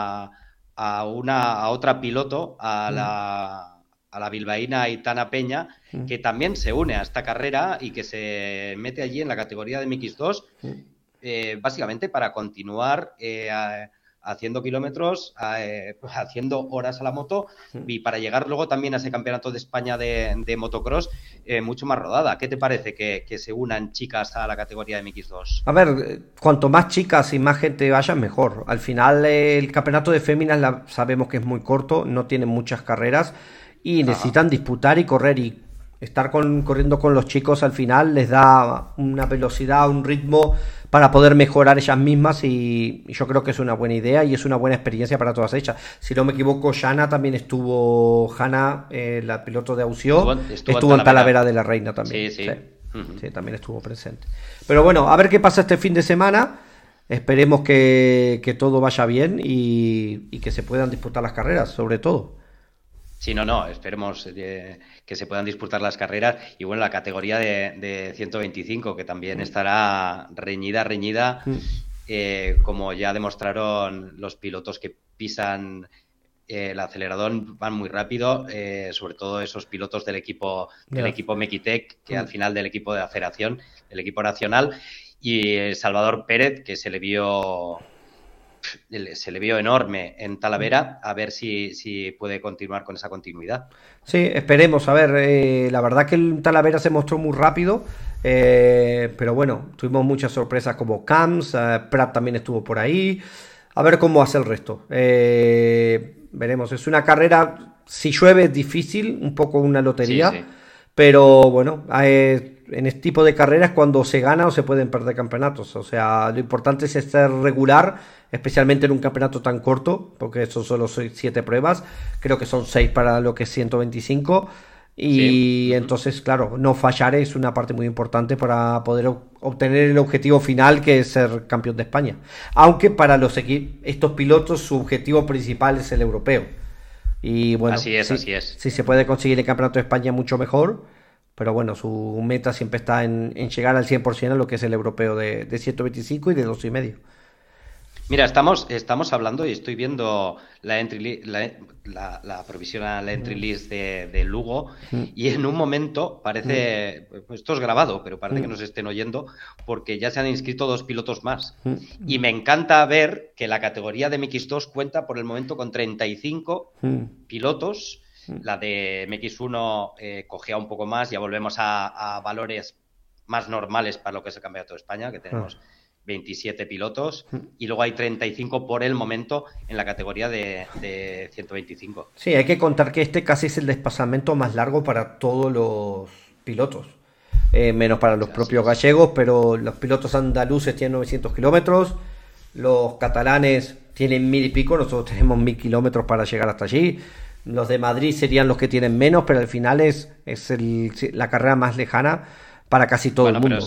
a otra piloto, a la bilbaína Aitana Peña, que también se une a esta carrera y que se mete allí en la categoría de MX2, básicamente para continuar haciendo kilómetros, haciendo horas a la moto y para llegar luego también a ese campeonato de España de motocross mucho más rodada. ¿Qué te parece que se unan chicas a la categoría de MX2? A ver, cuanto más chicas y más gente vayan, mejor. Al final, el campeonato de féminas sabemos que es muy corto, no tienen muchas carreras y Ajá. necesitan disputar y correr. Y estar corriendo con los chicos al final les da una velocidad, un ritmo para poder mejorar ellas mismas. Y yo creo que es una buena idea y es una buena experiencia para todas ellas. Si no me equivoco, Jana también Hanna, la piloto de Ausió, estuvo en Talavera de la Reina también. Sí, sí. Sí. Sí, también estuvo presente. Pero bueno, a ver qué pasa este fin de semana. Esperemos que todo vaya bien y que se puedan disputar las carreras, sobre todo. Sí, no, no, esperemos que se puedan disputar las carreras y bueno, la categoría de 125 que también estará reñida, como ya demostraron los pilotos que pisan el acelerador, van muy rápido, sobre todo esos pilotos del equipo Mequitec, que al final del equipo de aceleración, del equipo nacional, y Salvador Pérez, que se le vio enorme en Talavera, a ver si puede continuar con esa continuidad. Sí, esperemos. A ver, la verdad que el Talavera se mostró muy rápido, pero bueno, tuvimos muchas sorpresas como Camps, Prat también estuvo por ahí. A ver cómo hace el resto. Veremos, es una carrera, si llueve es difícil, un poco una lotería, Sí, sí. pero bueno, en este tipo de carreras cuando se gana o se pueden perder campeonatos. O sea, lo importante es ser regular, especialmente en un campeonato tan corto, porque son solo 7 pruebas, creo que son 6 para lo que es 125. Y Sí. entonces, claro, no fallar es una parte muy importante para poder obtener el objetivo final, que es ser campeón de España. Aunque para estos pilotos su objetivo principal es el europeo. Y bueno, Así es. si se puede conseguir el campeonato de España, mucho mejor. Pero bueno, su meta siempre está en llegar al 100% a lo que es el europeo de 125 y de 2,5. Mira, estamos hablando y estoy viendo la provisional entry list de Lugo y en un momento parece, pues esto es grabado, pero parece que nos estén oyendo porque ya se han inscrito 2 pilotos más. Y me encanta ver que la categoría de MX2 cuenta por el momento con 35 pilotos. La de MX1 cogía un poco más, ya volvemos a valores más normales para lo que es el Campeonato de España, que tenemos 27 pilotos y luego hay 35 por el momento en la categoría de 125. Sí, hay que contar que este casi es el desplazamiento más largo para todos los pilotos, menos para los propios gallegos, pero los pilotos andaluces tienen 900 kilómetros, los catalanes tienen 1000 y pico, nosotros tenemos 1000 kilómetros para llegar hasta allí. Los de Madrid serían los que tienen menos, pero al final es la carrera más lejana para casi todo el mundo.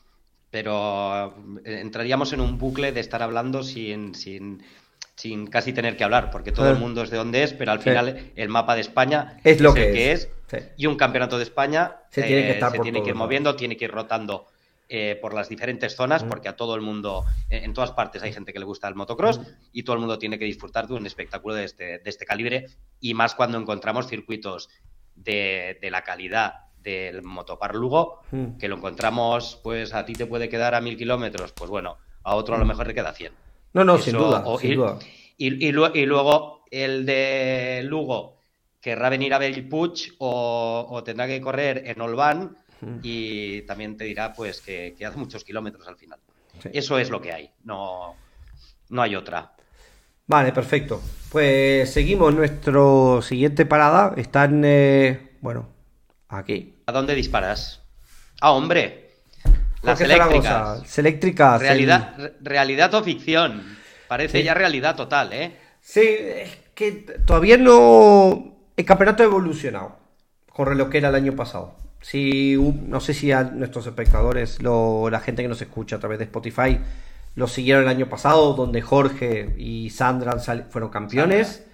Pero entraríamos en un bucle de estar hablando sin casi tener que hablar, porque todo el mundo es de donde es, pero al final el mapa de España es lo que es. Sí. Y un campeonato de España se tiene que ir moviendo, tiene que ir rotando por las diferentes zonas, porque a todo el mundo, en todas partes hay gente que le gusta el motocross y todo el mundo tiene que disfrutar de un espectáculo de este calibre, y más cuando encontramos circuitos de la calidad del Motopar Lugo, que lo encontramos, pues a ti te puede quedar a 1000 kilómetros, pues bueno, a otro a lo mejor le queda 100. No, sin duda. Y luego el de Lugo querrá venir a Bellpuig o tendrá que correr en Olvan y también te dirá pues que hace muchos kilómetros al final. Sí. Eso es lo que hay, no hay otra. Vale, perfecto. Pues seguimos nuestro siguiente parada. Están, aquí. ¿A dónde disparas? Ah, hombre. Las eléctricas. Realidad o ficción. Parece ya realidad total, ¿eh? Sí, es que todavía no... El campeonato ha evolucionado con lo que era el año pasado. Sí, no sé si a nuestros espectadores, la gente que nos escucha a través de Spotify, lo siguieron el año pasado, donde Jorge y Sandra fueron campeones.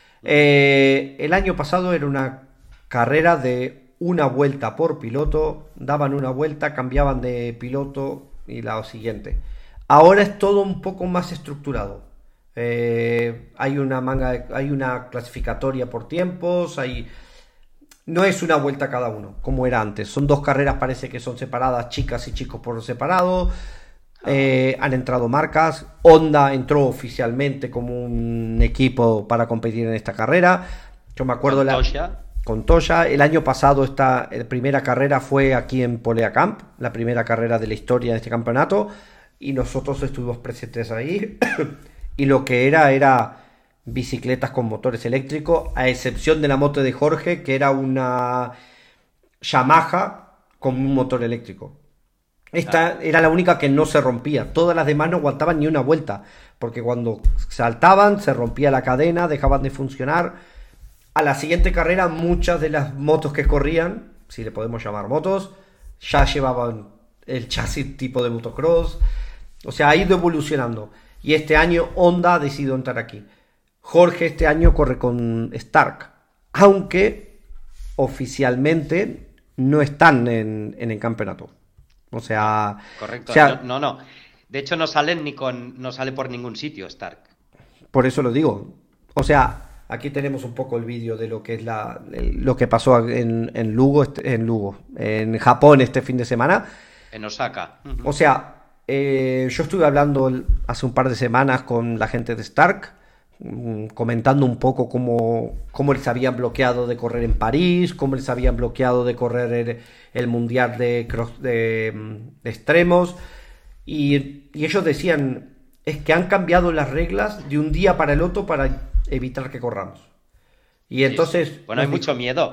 El año pasado era una carrera de una vuelta por piloto, daban una vuelta, cambiaban de piloto y la siguiente. Ahora es todo un poco más estructurado. Hay una clasificatoria por tiempos, no es una vuelta cada uno, como era antes. Son 2 carreras, parece que son separadas, chicas y chicos por separado. Han entrado marcas. Honda entró oficialmente como un equipo para competir en esta carrera. Yo me acuerdo con Toya. El año pasado la primera carrera fue aquí en Polea Camp, la primera carrera de la historia de este campeonato, y nosotros estuvimos presentes ahí. Y lo que era bicicletas con motores eléctricos, a excepción de la moto de Jorge, que era una Yamaha con un motor eléctrico. Esta era la única que no se rompía. Todas las demás no aguantaban ni una vuelta, porque cuando saltaban se rompía la cadena, dejaban de funcionar. A la siguiente carrera muchas de las motos que corrían, si le podemos llamar motos, ya llevaban el chasis tipo de motocross. O sea, ha ido evolucionando. Y este año Honda ha decidido entrar aquí. Jorge este año corre con Stark, aunque oficialmente no están en el campeonato. O sea... Correcto. O sea, no. De hecho no sale por ningún sitio Stark. Por eso lo digo. O sea, aquí tenemos un poco el vídeo de lo que es lo que pasó en Lugo, en Japón este fin de semana. En Osaka. O sea, yo estuve hablando hace un par de semanas con la gente de Stark, comentando un poco cómo les habían bloqueado de correr en París, cómo les habían bloqueado de correr el mundial de extremos, y ellos decían, es que han cambiado las reglas de un día para el otro para evitar que corramos. Y entonces... Sí. Bueno, hay mucho miedo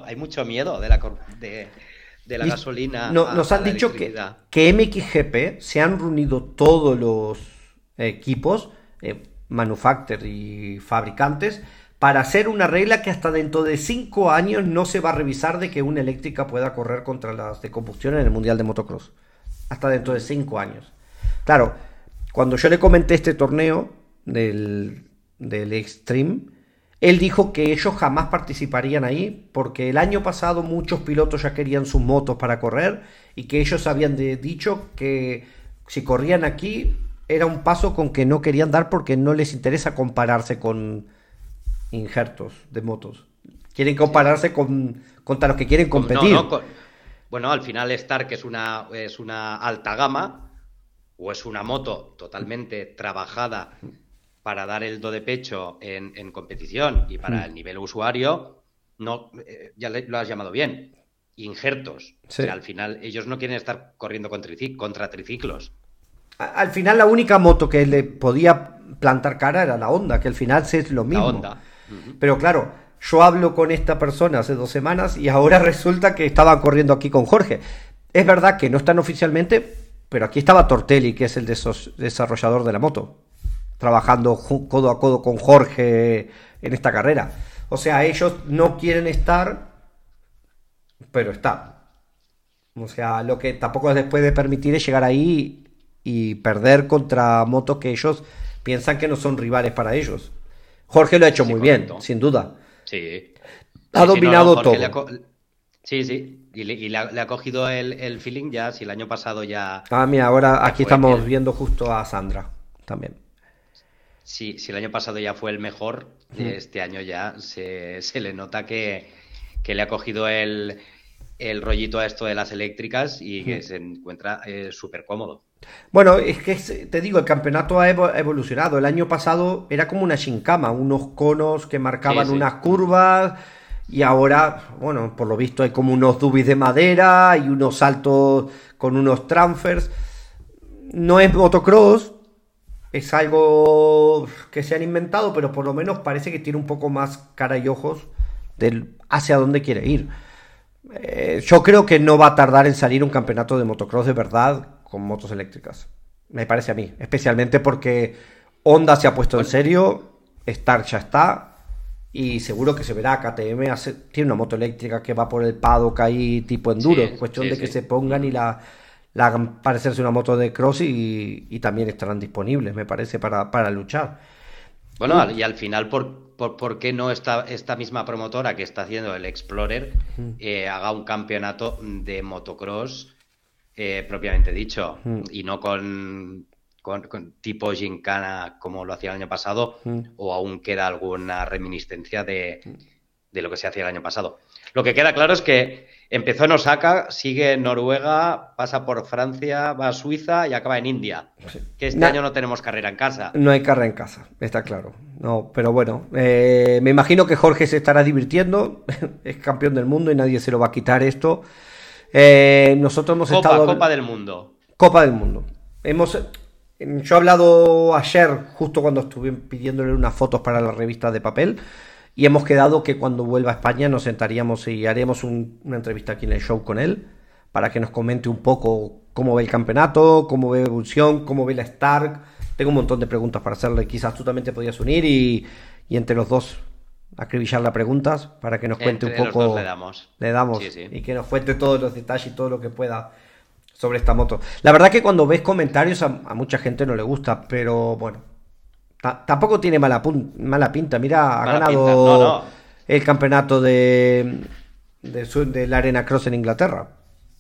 de la gasolina. Nos han dicho que MXGP se han reunido todos los equipos, manufacturers y fabricantes, para hacer una regla que hasta dentro de 5 años no se va a revisar de que una eléctrica pueda correr contra las de combustión en el Mundial de Motocross. Hasta dentro de 5 años. Claro, cuando yo le comenté este torneo del Extreme, él dijo que ellos jamás participarían ahí, porque el año pasado muchos pilotos ya querían sus motos para correr y que ellos habían dicho que si corrían aquí era un paso con que no querían dar porque no les interesa compararse con injertos de motos. Quieren compararse contra los que quieren competir. Bueno, al final Stark es una alta gama o es una moto totalmente trabajada para dar el do de pecho en competición y para el nivel usuario, no, ya lo has llamado bien, injertos. Sí. O sea, al final ellos no quieren estar corriendo contra triciclos. Al final la única moto que le podía plantar cara era la Honda, que al final es lo mismo. La Honda. Pero claro, yo hablo con esta persona hace 2 semanas y ahora resulta que estaba corriendo aquí con Jorge. Es verdad que no están oficialmente, pero aquí estaba Tortelli, que es el desarrollador de la moto, trabajando codo a codo con Jorge en esta carrera. O sea, ellos no quieren estar, pero están. O sea, lo que tampoco les puede permitir es llegar ahí y perder contra motos que ellos piensan que no son rivales para ellos. Jorge lo ha hecho muy correcto. Bien, sin duda. Sí. Ha dominado todo. Sí. Y le ha cogido el feeling ya, si el año pasado ya... Mira, ahora aquí estamos viendo justo a Sandra también. Sí, si el año pasado ya fue el mejor, este año ya se le nota que le ha cogido el rollito a esto de las eléctricas y que se encuentra súper cómodo. Bueno, es que te digo, el campeonato ha evolucionado. El año pasado era como una Shinkama, unos conos que marcaban unas curvas, y ahora, bueno, por lo visto hay como unos dubis de madera y unos saltos con unos transfers. No es motocross, es algo que se han inventado, pero por lo menos parece que tiene un poco más cara y ojos hacia dónde quiere ir. Yo creo que no va a tardar en salir un campeonato de motocross de verdad con motos eléctricas, me parece a mí, especialmente porque Honda se ha puesto en serio, Stark ya está, y seguro que se verá. KTM tiene una moto eléctrica que va por el paddock ahí tipo enduro, cuestión de que se pongan y la hagan parecerse una moto de cross y también estarán disponibles, me parece, para luchar. Bueno, y al final, ¿por qué no esta misma promotora que está haciendo el Explorer haga un campeonato de motocross propiamente dicho, y no con tipo gincana como lo hacía el año pasado, o aún queda alguna reminiscencia de lo que se hacía el año pasado? Lo que queda claro es que empezó en Osaka, sigue en Noruega, pasa por Francia, va a Suiza y acaba en India. Que este año no tenemos carrera en casa. No hay carrera en casa, está claro. No, pero bueno, me imagino que Jorge se estará divirtiendo, es campeón del mundo y nadie se lo va a quitar esto. Nosotros hemos estado... Copa del Mundo. Copa del Mundo. Yo he hablado ayer, justo cuando estuve pidiéndole unas fotos para la revista de papel, y hemos quedado que cuando vuelva a España nos sentaríamos y haríamos una entrevista aquí en el show con él, para que nos comente un poco cómo ve el campeonato, cómo ve Evolución, cómo ve la Stark. Tengo un montón de preguntas para hacerle, quizás tú también te podías unir y entre los dos acribillar las preguntas para que nos cuente un poco. Los dos le damos sí. Y que nos cuente todos los detalles y todo lo que pueda sobre esta moto. La verdad que cuando ves comentarios a mucha gente no le gusta, pero bueno, tampoco tiene mala pinta. Mira, ha ganado el campeonato de la Arena Cross en Inglaterra.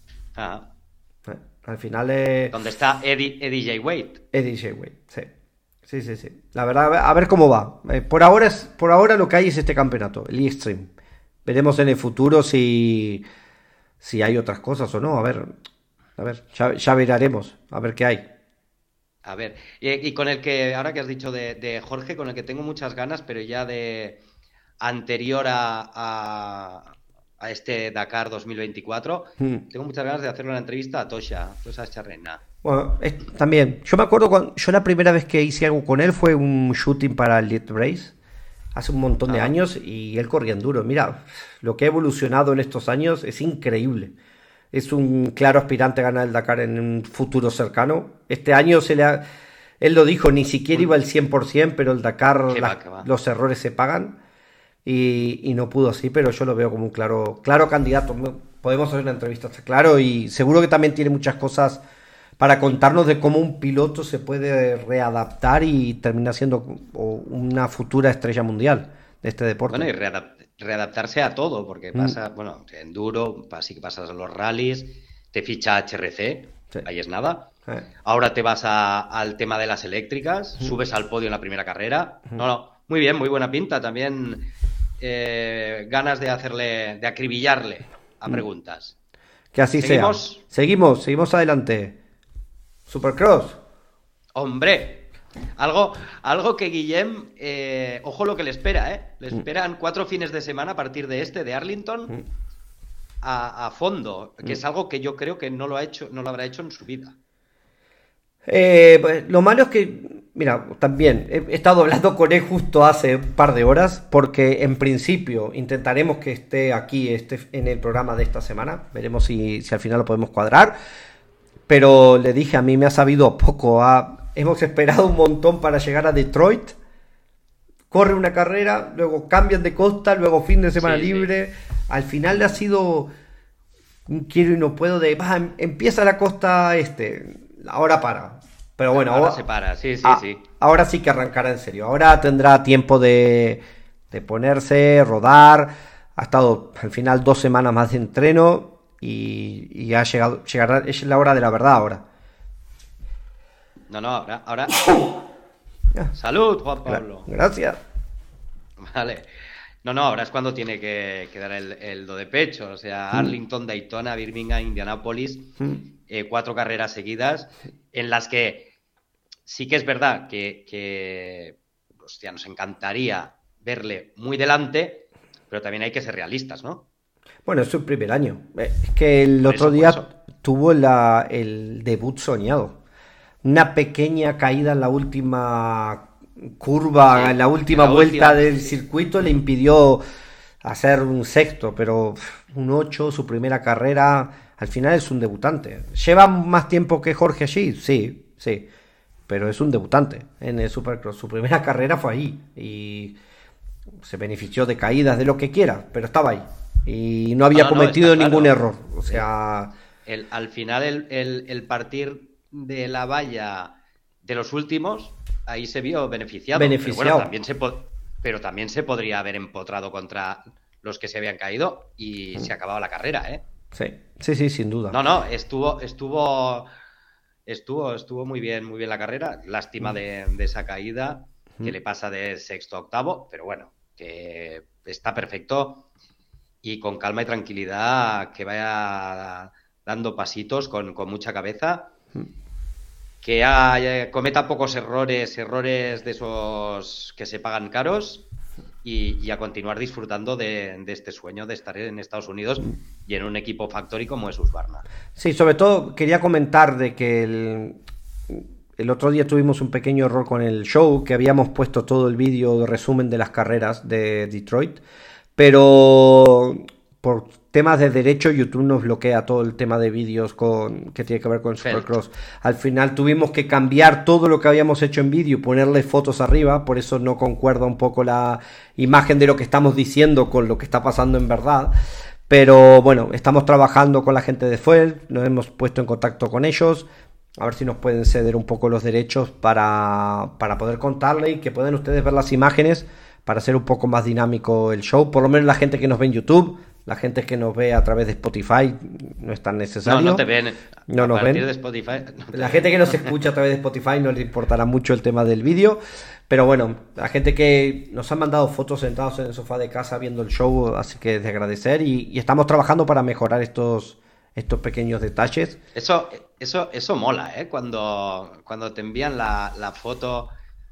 Al final ¿Dónde está Eddie J. Wade? Eddie J. Wade, sí. Sí. La verdad, a ver cómo va. Por ahora lo que hay es este campeonato, el E-Stream. Veremos en el futuro si hay otras cosas o no. A ver, ya veremos, a ver qué hay. A ver, y con el que, ahora que has dicho de Jorge, con el que tengo muchas ganas, pero ya de anterior a este Dakar 2024, tengo muchas ganas de hacerle una entrevista a Tosha Charrena. Bueno, también, yo me acuerdo yo la primera vez que hice algo con él fue un shooting para el Elite Race, hace un montón de años, y él corría enduro. Mira, lo que ha evolucionado en estos años es increíble. Es un claro aspirante a ganar el Dakar en un futuro cercano. Este año él lo dijo, ni siquiera iba al 100%, pero el Dakar, los errores se pagan, y no pudo así, pero yo lo veo como un claro candidato. Podemos hacer una entrevista, está claro, y seguro que también tiene muchas cosas para contarnos de cómo un piloto se puede readaptar y termina siendo una futura estrella mundial de este deporte. Bueno, y readaptarse a todo, porque pasa, enduro, así que pasas a los rallies, te ficha HRC, ahí es nada. Ahora te vas al tema de las eléctricas, subes al podio en la primera carrera. No, muy bien, muy buena pinta. También ganas de acribillarle a preguntas. Que así ¿Seguimos? sea. Seguimos adelante. Supercross. Hombre, algo que Guillem, ojo lo que le espera, ¿eh? Le esperan 4 fines de semana a partir de Arlington a fondo, que es algo que yo creo que no lo habrá hecho en su vida. Pues, lo malo es que, mira, también he estado hablando con él justo hace un par de horas, porque en principio intentaremos que esté en el programa de esta semana. Veremos si al final lo podemos cuadrar. Pero le dije, a mí me ha sabido poco. Hemos esperado un montón para llegar a Detroit. Corre una carrera, luego cambian de costa, luego fin de semana libre. Al final ha sido un quiero y no puedo empieza la costa ahora para. Pero bueno, ahora se para, sí. Ahora sí que arrancará en serio. Ahora tendrá tiempo de ponerse, rodar. Ha estado al final 2 semanas más de entreno y llegará, es la hora de la verdad ahora. No, ahora. Salud, Juan Pablo. Gracias. Vale. No, ahora es cuando tiene que dar el do de pecho. O sea, Arlington, Daytona, Birmingham, Indianápolis, 4 carreras seguidas en las que sí que es verdad que hostia, nos encantaría verle muy delante, pero también hay que ser realistas, ¿no? Bueno, es su primer año. Es que el otro día tuvo el debut soñado. Una pequeña caída en la última curva, en la última vuelta del circuito le impidió hacer un sexto, pero un 8, su primera carrera, al final es un debutante. ¿Lleva más tiempo que Jorge allí? Sí, pero es un debutante en el Supercross. Su primera carrera fue ahí y se benefició de caídas, de lo que quiera, pero estaba ahí y no había cometido ningún error. O sea, al final el partir de la valla de los últimos, ahí se vio beneficiado. Pero también se podría haber empotrado contra los que se habían caído y se acababa la carrera, ¿eh? Sí, sin duda. No, estuvo muy bien la carrera. Lástima de esa caída que le pasa de sexto a octavo, pero bueno, que está perfecto y con calma y tranquilidad que vaya dando pasitos con mucha cabeza. Que cometa pocos errores de esos que se pagan caros y a continuar disfrutando de este sueño de estar en Estados Unidos y en un equipo factory como es Husqvarna. Sí, sobre todo quería comentar de que el otro día tuvimos un pequeño error con el show, que habíamos puesto todo el vídeo de resumen de las carreras de Detroit, pero por temas de derecho YouTube nos bloquea todo el tema de vídeos que tiene que ver con Supercross. Al final tuvimos que cambiar todo lo que habíamos hecho en vídeo y ponerle fotos arriba, por eso no concuerda un poco la imagen de lo que estamos diciendo con lo que está pasando en verdad. Pero bueno, estamos trabajando con la gente de Fuel, nos hemos puesto en contacto con ellos, a ver si nos pueden ceder un poco los derechos para poder contarle y que puedan ustedes ver las imágenes para hacer un poco más dinámico el show. Por lo menos la gente que nos ve en YouTube. La gente que nos ve a través de Spotify no es tan necesario. No te ven. No nos ven. De Spotify, la gente que nos escucha a través de Spotify no le importará mucho el tema del vídeo. Pero bueno, la gente que nos ha mandado fotos sentados en el sofá de casa viendo el show, así que es de agradecer. Y estamos trabajando para mejorar estos pequeños detalles. Eso mola, ¿eh? Cuando te envían la foto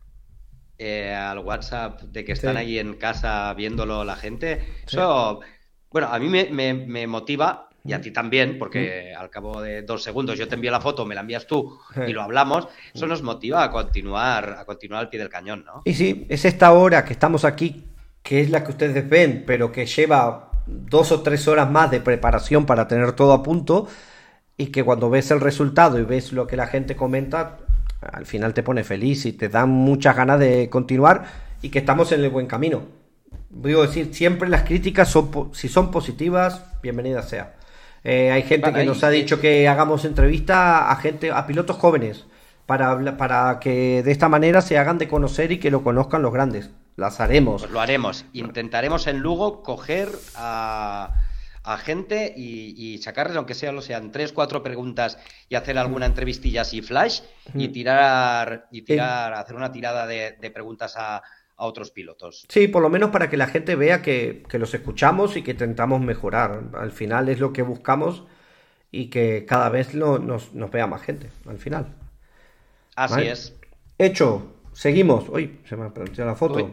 al WhatsApp de que están ahí en casa viéndolo la gente. Eso... Bueno, a mí me motiva, y a ti también, porque al cabo de 2 segundos yo te envío la foto, me la envías tú y lo hablamos. Eso nos motiva a continuar al pie del cañón, ¿no? Y sí, es esta hora que estamos aquí, que es la que ustedes ven, pero que lleva 2 o 3 horas más de preparación para tener todo a punto, y que cuando ves el resultado y ves lo que la gente comenta, al final te pone feliz y te dan muchas ganas de continuar y que estamos en el buen camino. Voy a decir, siempre las críticas si son positivas, bienvenidas sea. Hay gente que nos ha dicho que hagamos entrevista a pilotos jóvenes para que de esta manera se hagan de conocer y que lo conozcan los grandes. Las haremos. Pues lo haremos. Intentaremos en Lugo coger a a gente y sacarles, aunque sean 3-4 preguntas y hacer alguna entrevistilla así flash y hacer una tirada de preguntas a otros pilotos. Sí, por lo menos para que la gente vea que los escuchamos y que intentamos mejorar. Al final es lo que buscamos y que cada vez nos vea más gente, al final. Así ¿vale? es. Hecho, seguimos. Uy, se me ha perdido la foto.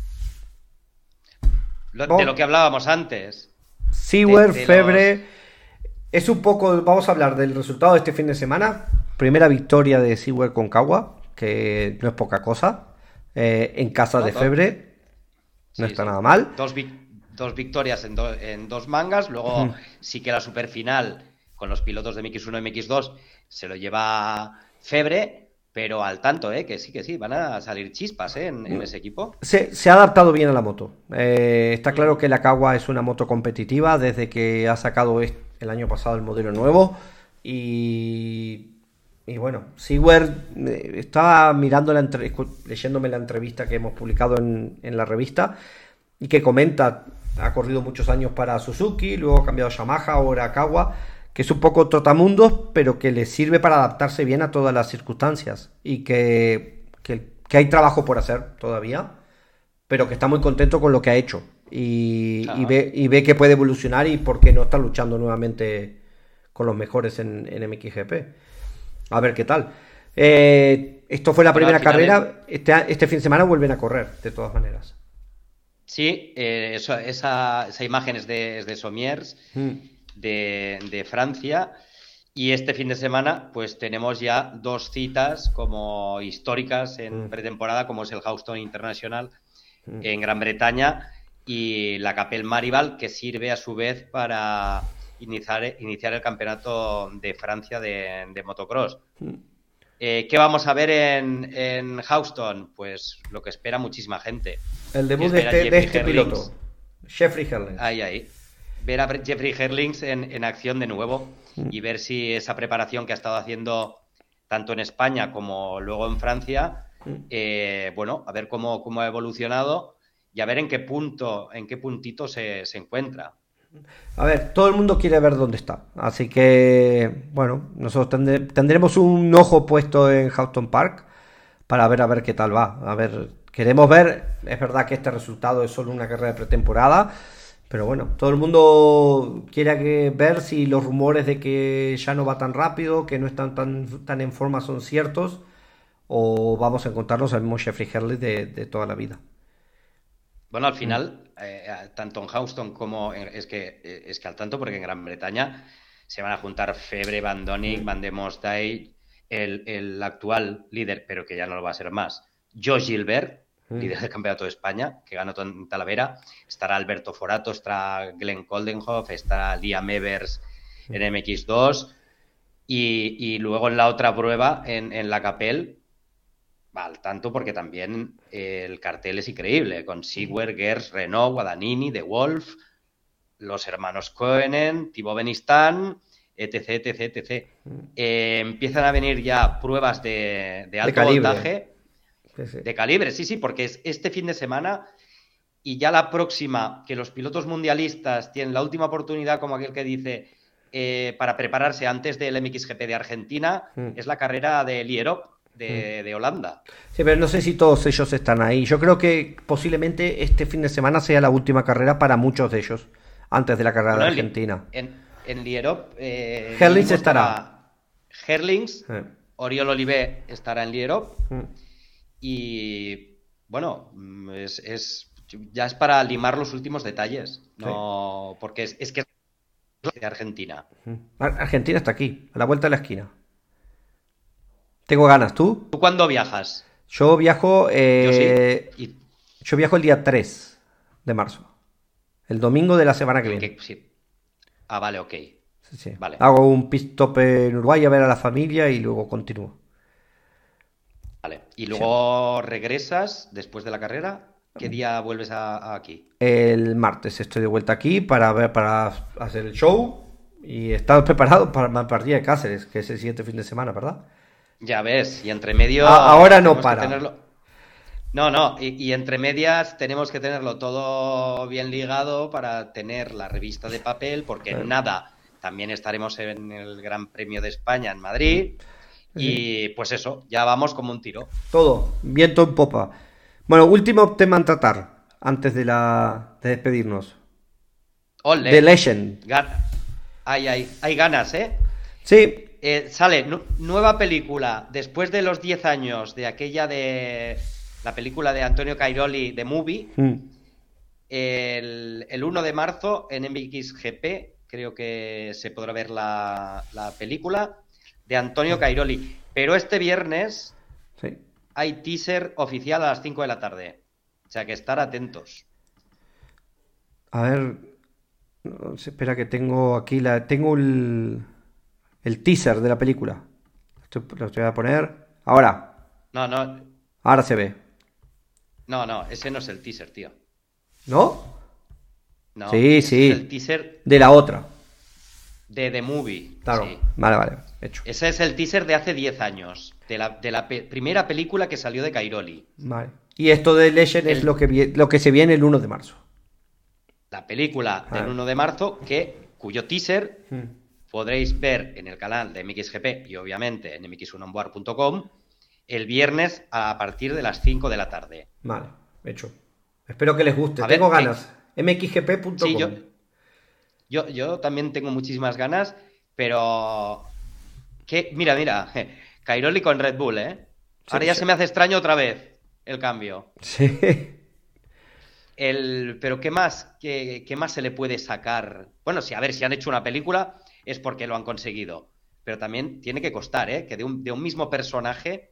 De lo que hablábamos antes. Seward, Febre. Es un poco. Vamos a hablar del resultado de este fin de semana. Primera victoria de Seward con Kawa, que no es poca cosa. En casa de Febre. No está nada mal. Dos victorias en 2 mangas. Luego sí que la superfinal con los pilotos de MX1 y MX2 se lo lleva Febre. Pero al tanto, que sí, van a salir chispas en ese equipo. Se ha adaptado bien a la moto. Está claro que la Kawa es una moto competitiva desde que ha sacado el año pasado el modelo nuevo. Y bueno, Seward estaba mirando leyéndome la entrevista que hemos publicado en la revista y que comenta, ha corrido muchos años para Suzuki, luego ha cambiado a Yamaha, ahora a Kawa, que es un poco trotamundos, pero que le sirve para adaptarse bien a todas las circunstancias y que hay trabajo por hacer todavía, pero que está muy contento con lo que ha hecho y ve que puede evolucionar y por qué no está luchando nuevamente con los mejores en MXGP. A ver qué tal. Esto fue la primera carrera. Este fin de semana vuelven a correr, de todas maneras. Sí, esa imagen es de Sommiers. De Francia, y este fin de semana pues tenemos ya 2 citas como históricas en pretemporada, como es el Houston International en Gran Bretaña y la Capelle Marival, que sirve a su vez para iniciar el campeonato de Francia de motocross. ¿Qué vamos a ver en Houston? Pues lo que espera muchísima gente. El debut de este piloto, Jeffrey Herlings. Ahí. Ver a Jeffrey Herlings en acción de nuevo y ver si esa preparación que ha estado haciendo tanto en España como luego en Francia, a ver cómo ha evolucionado y a ver en qué puntito se encuentra. A ver, todo el mundo quiere ver dónde está, así que bueno, nosotros tendremos un ojo puesto en Houston Park para ver a ver qué tal va. A ver, queremos ver, es verdad que este resultado es solo una carrera de pretemporada, pero bueno, todo el mundo quiere ver si los rumores de que ya no va tan rápido, que no están tan en forma son ciertos, o vamos a encontrarnos al mismo Jeffrey Herlings de toda la vida. Bueno, al final, tanto en Houston como es que al tanto, porque en Gran Bretaña se van a juntar Febre, Van Donnick, Van de Mostay, el actual líder, pero que ya no lo va a ser más, Josh Gilbert, líder del Campeonato de España, que ganó en Talavera. Estará Alberto Forato, estará Glenn Coldenhoff, estará Liam Evers en MX2 y luego en la otra prueba, en la Capelle, va al tanto porque también el cartel es increíble, con Seward, Gers, Renault, Guadagnini, De Wolf, los hermanos Koenen, Thibaut Benistan, etc. Empiezan a venir ya pruebas de alto voltaje. Sí. De calibre, sí, porque es este fin de semana y ya la próxima, que los pilotos mundialistas tienen la última oportunidad, como aquel que dice, para prepararse antes del MXGP de Argentina, es la carrera de Lierop de Holanda. Sí, pero no sé si todos ellos están ahí. Yo creo que posiblemente este fin de semana sea la última carrera para muchos de ellos, antes de la carrera de Argentina. En Lierop Herlings estará. Herlings, Oriol Olivé estará en Lierop. Y bueno, ya es para limar los últimos detalles, no, sí. Porque es que es de Argentina. Argentina está aquí, a la vuelta de la esquina. Tengo ganas, ¿tú? ¿Tú cuándo viajas? Yo viajo Yo viajo el día 3 de marzo, el domingo de la semana que viene. Sí. Ah, vale, ok. Sí. Vale. Hago un pit stop en Uruguay a ver a la familia y luego continúo. Vale, y luego regresas después de la carrera. ¿Qué día vuelves aquí? El martes estoy de vuelta aquí para hacer el show y estar preparado para la partida de Cáceres, que es el siguiente fin de semana, ¿verdad? Ya ves, y entre medio... Ahora no para. No, y entre medias tenemos que tenerlo todo bien ligado para tener la revista de papel, porque en nada también estaremos en el Gran Premio de España en Madrid. Y pues eso, ya vamos como un tiro. Todo, viento en popa. Bueno, último tema a tratar antes de despedirnos. Ole. The Legend. Hay ganas, ¿eh? Sí. Sale nueva película después de los 10 años de aquella de la película de Antonio Cairoli, The Movie. El 1 de marzo en MXGP creo que se podrá ver la película de Antonio Cairoli. Pero este viernes hay teaser oficial a las 5 de la tarde. O sea que estar atentos. A ver, espera que tengo aquí tengo el teaser de la película. Lo estoy a poner ahora. No. Ahora se ve. No, ese no es el teaser, tío. ¿No? No, sí. Es el teaser de la otra. De The Movie. Claro, sí. Vale, hecho. Ese es el teaser de hace 10 años, de la primera película que salió de Cairoli. Vale. Y esto de Legend es lo que se viene el 1 de marzo. La película del 1 de marzo, cuyo teaser podréis ver en el canal de MXGP y obviamente en mx1onboard.com el viernes a partir de las 5 de la tarde. Vale, hecho. Espero que les guste. Tengo ganas. mxgp.com. Sí, yo también tengo muchísimas ganas, pero mira, Cairoli con Red Bull, ¿eh? Ahora ya se me hace extraño otra vez el cambio. Sí. Pero ¿qué más? ¿Qué más se le puede sacar? Bueno, si han hecho una película es porque lo han conseguido, pero también tiene que costar, ¿eh? Que de un mismo personaje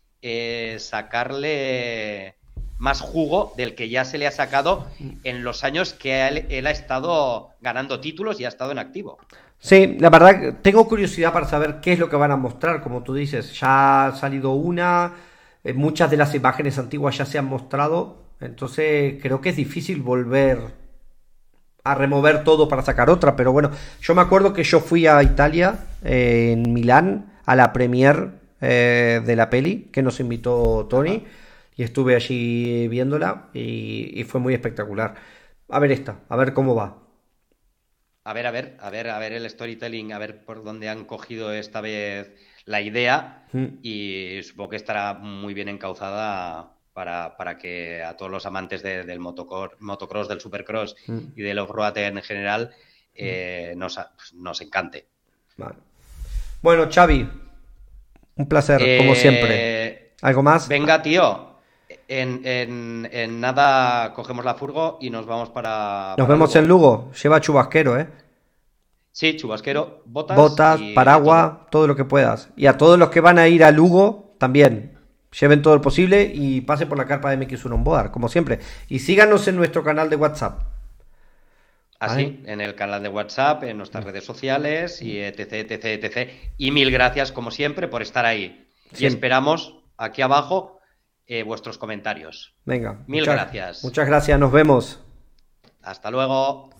sacarle más jugo del que ya se le ha sacado en los años que él ha estado ganando títulos y ha estado en activo. Sí, la verdad tengo curiosidad para saber qué es lo que van a mostrar, como tú dices, ya ha salido muchas de las imágenes antiguas ya se han mostrado, entonces creo que es difícil volver a remover todo para sacar otra, pero bueno, yo me acuerdo que yo fui a Italia, en Milán, a la premiere de la peli, que nos invitó Tony, y estuve allí viéndola y fue muy espectacular. A ver cómo va. A ver el storytelling, a ver por dónde han cogido esta vez la idea y supongo que estará muy bien encauzada para que a todos los amantes del motocross, del supercross y del off-road en general nos encante. Vale. Bueno, Xavi, un placer, como siempre. ¿Algo más? Venga, tío. En nada cogemos la furgo y nos vamos para vemos Lugo. en Lugo. Lleva chubasquero, ¿eh? Sí, chubasquero, botas paraguas, todo lo que puedas. Y a todos los que van a ir a Lugo, también. Lleven todo lo posible y pasen por la carpa de MX1 Onboard, como siempre. Y síganos en nuestro canal de WhatsApp. Así, en el canal de WhatsApp, en nuestras redes sociales y etc. Y mil gracias, como siempre, por estar ahí. Sí. Y esperamos aquí abajo vuestros comentarios. Venga. Mil gracias. Muchas gracias, nos vemos. Hasta luego.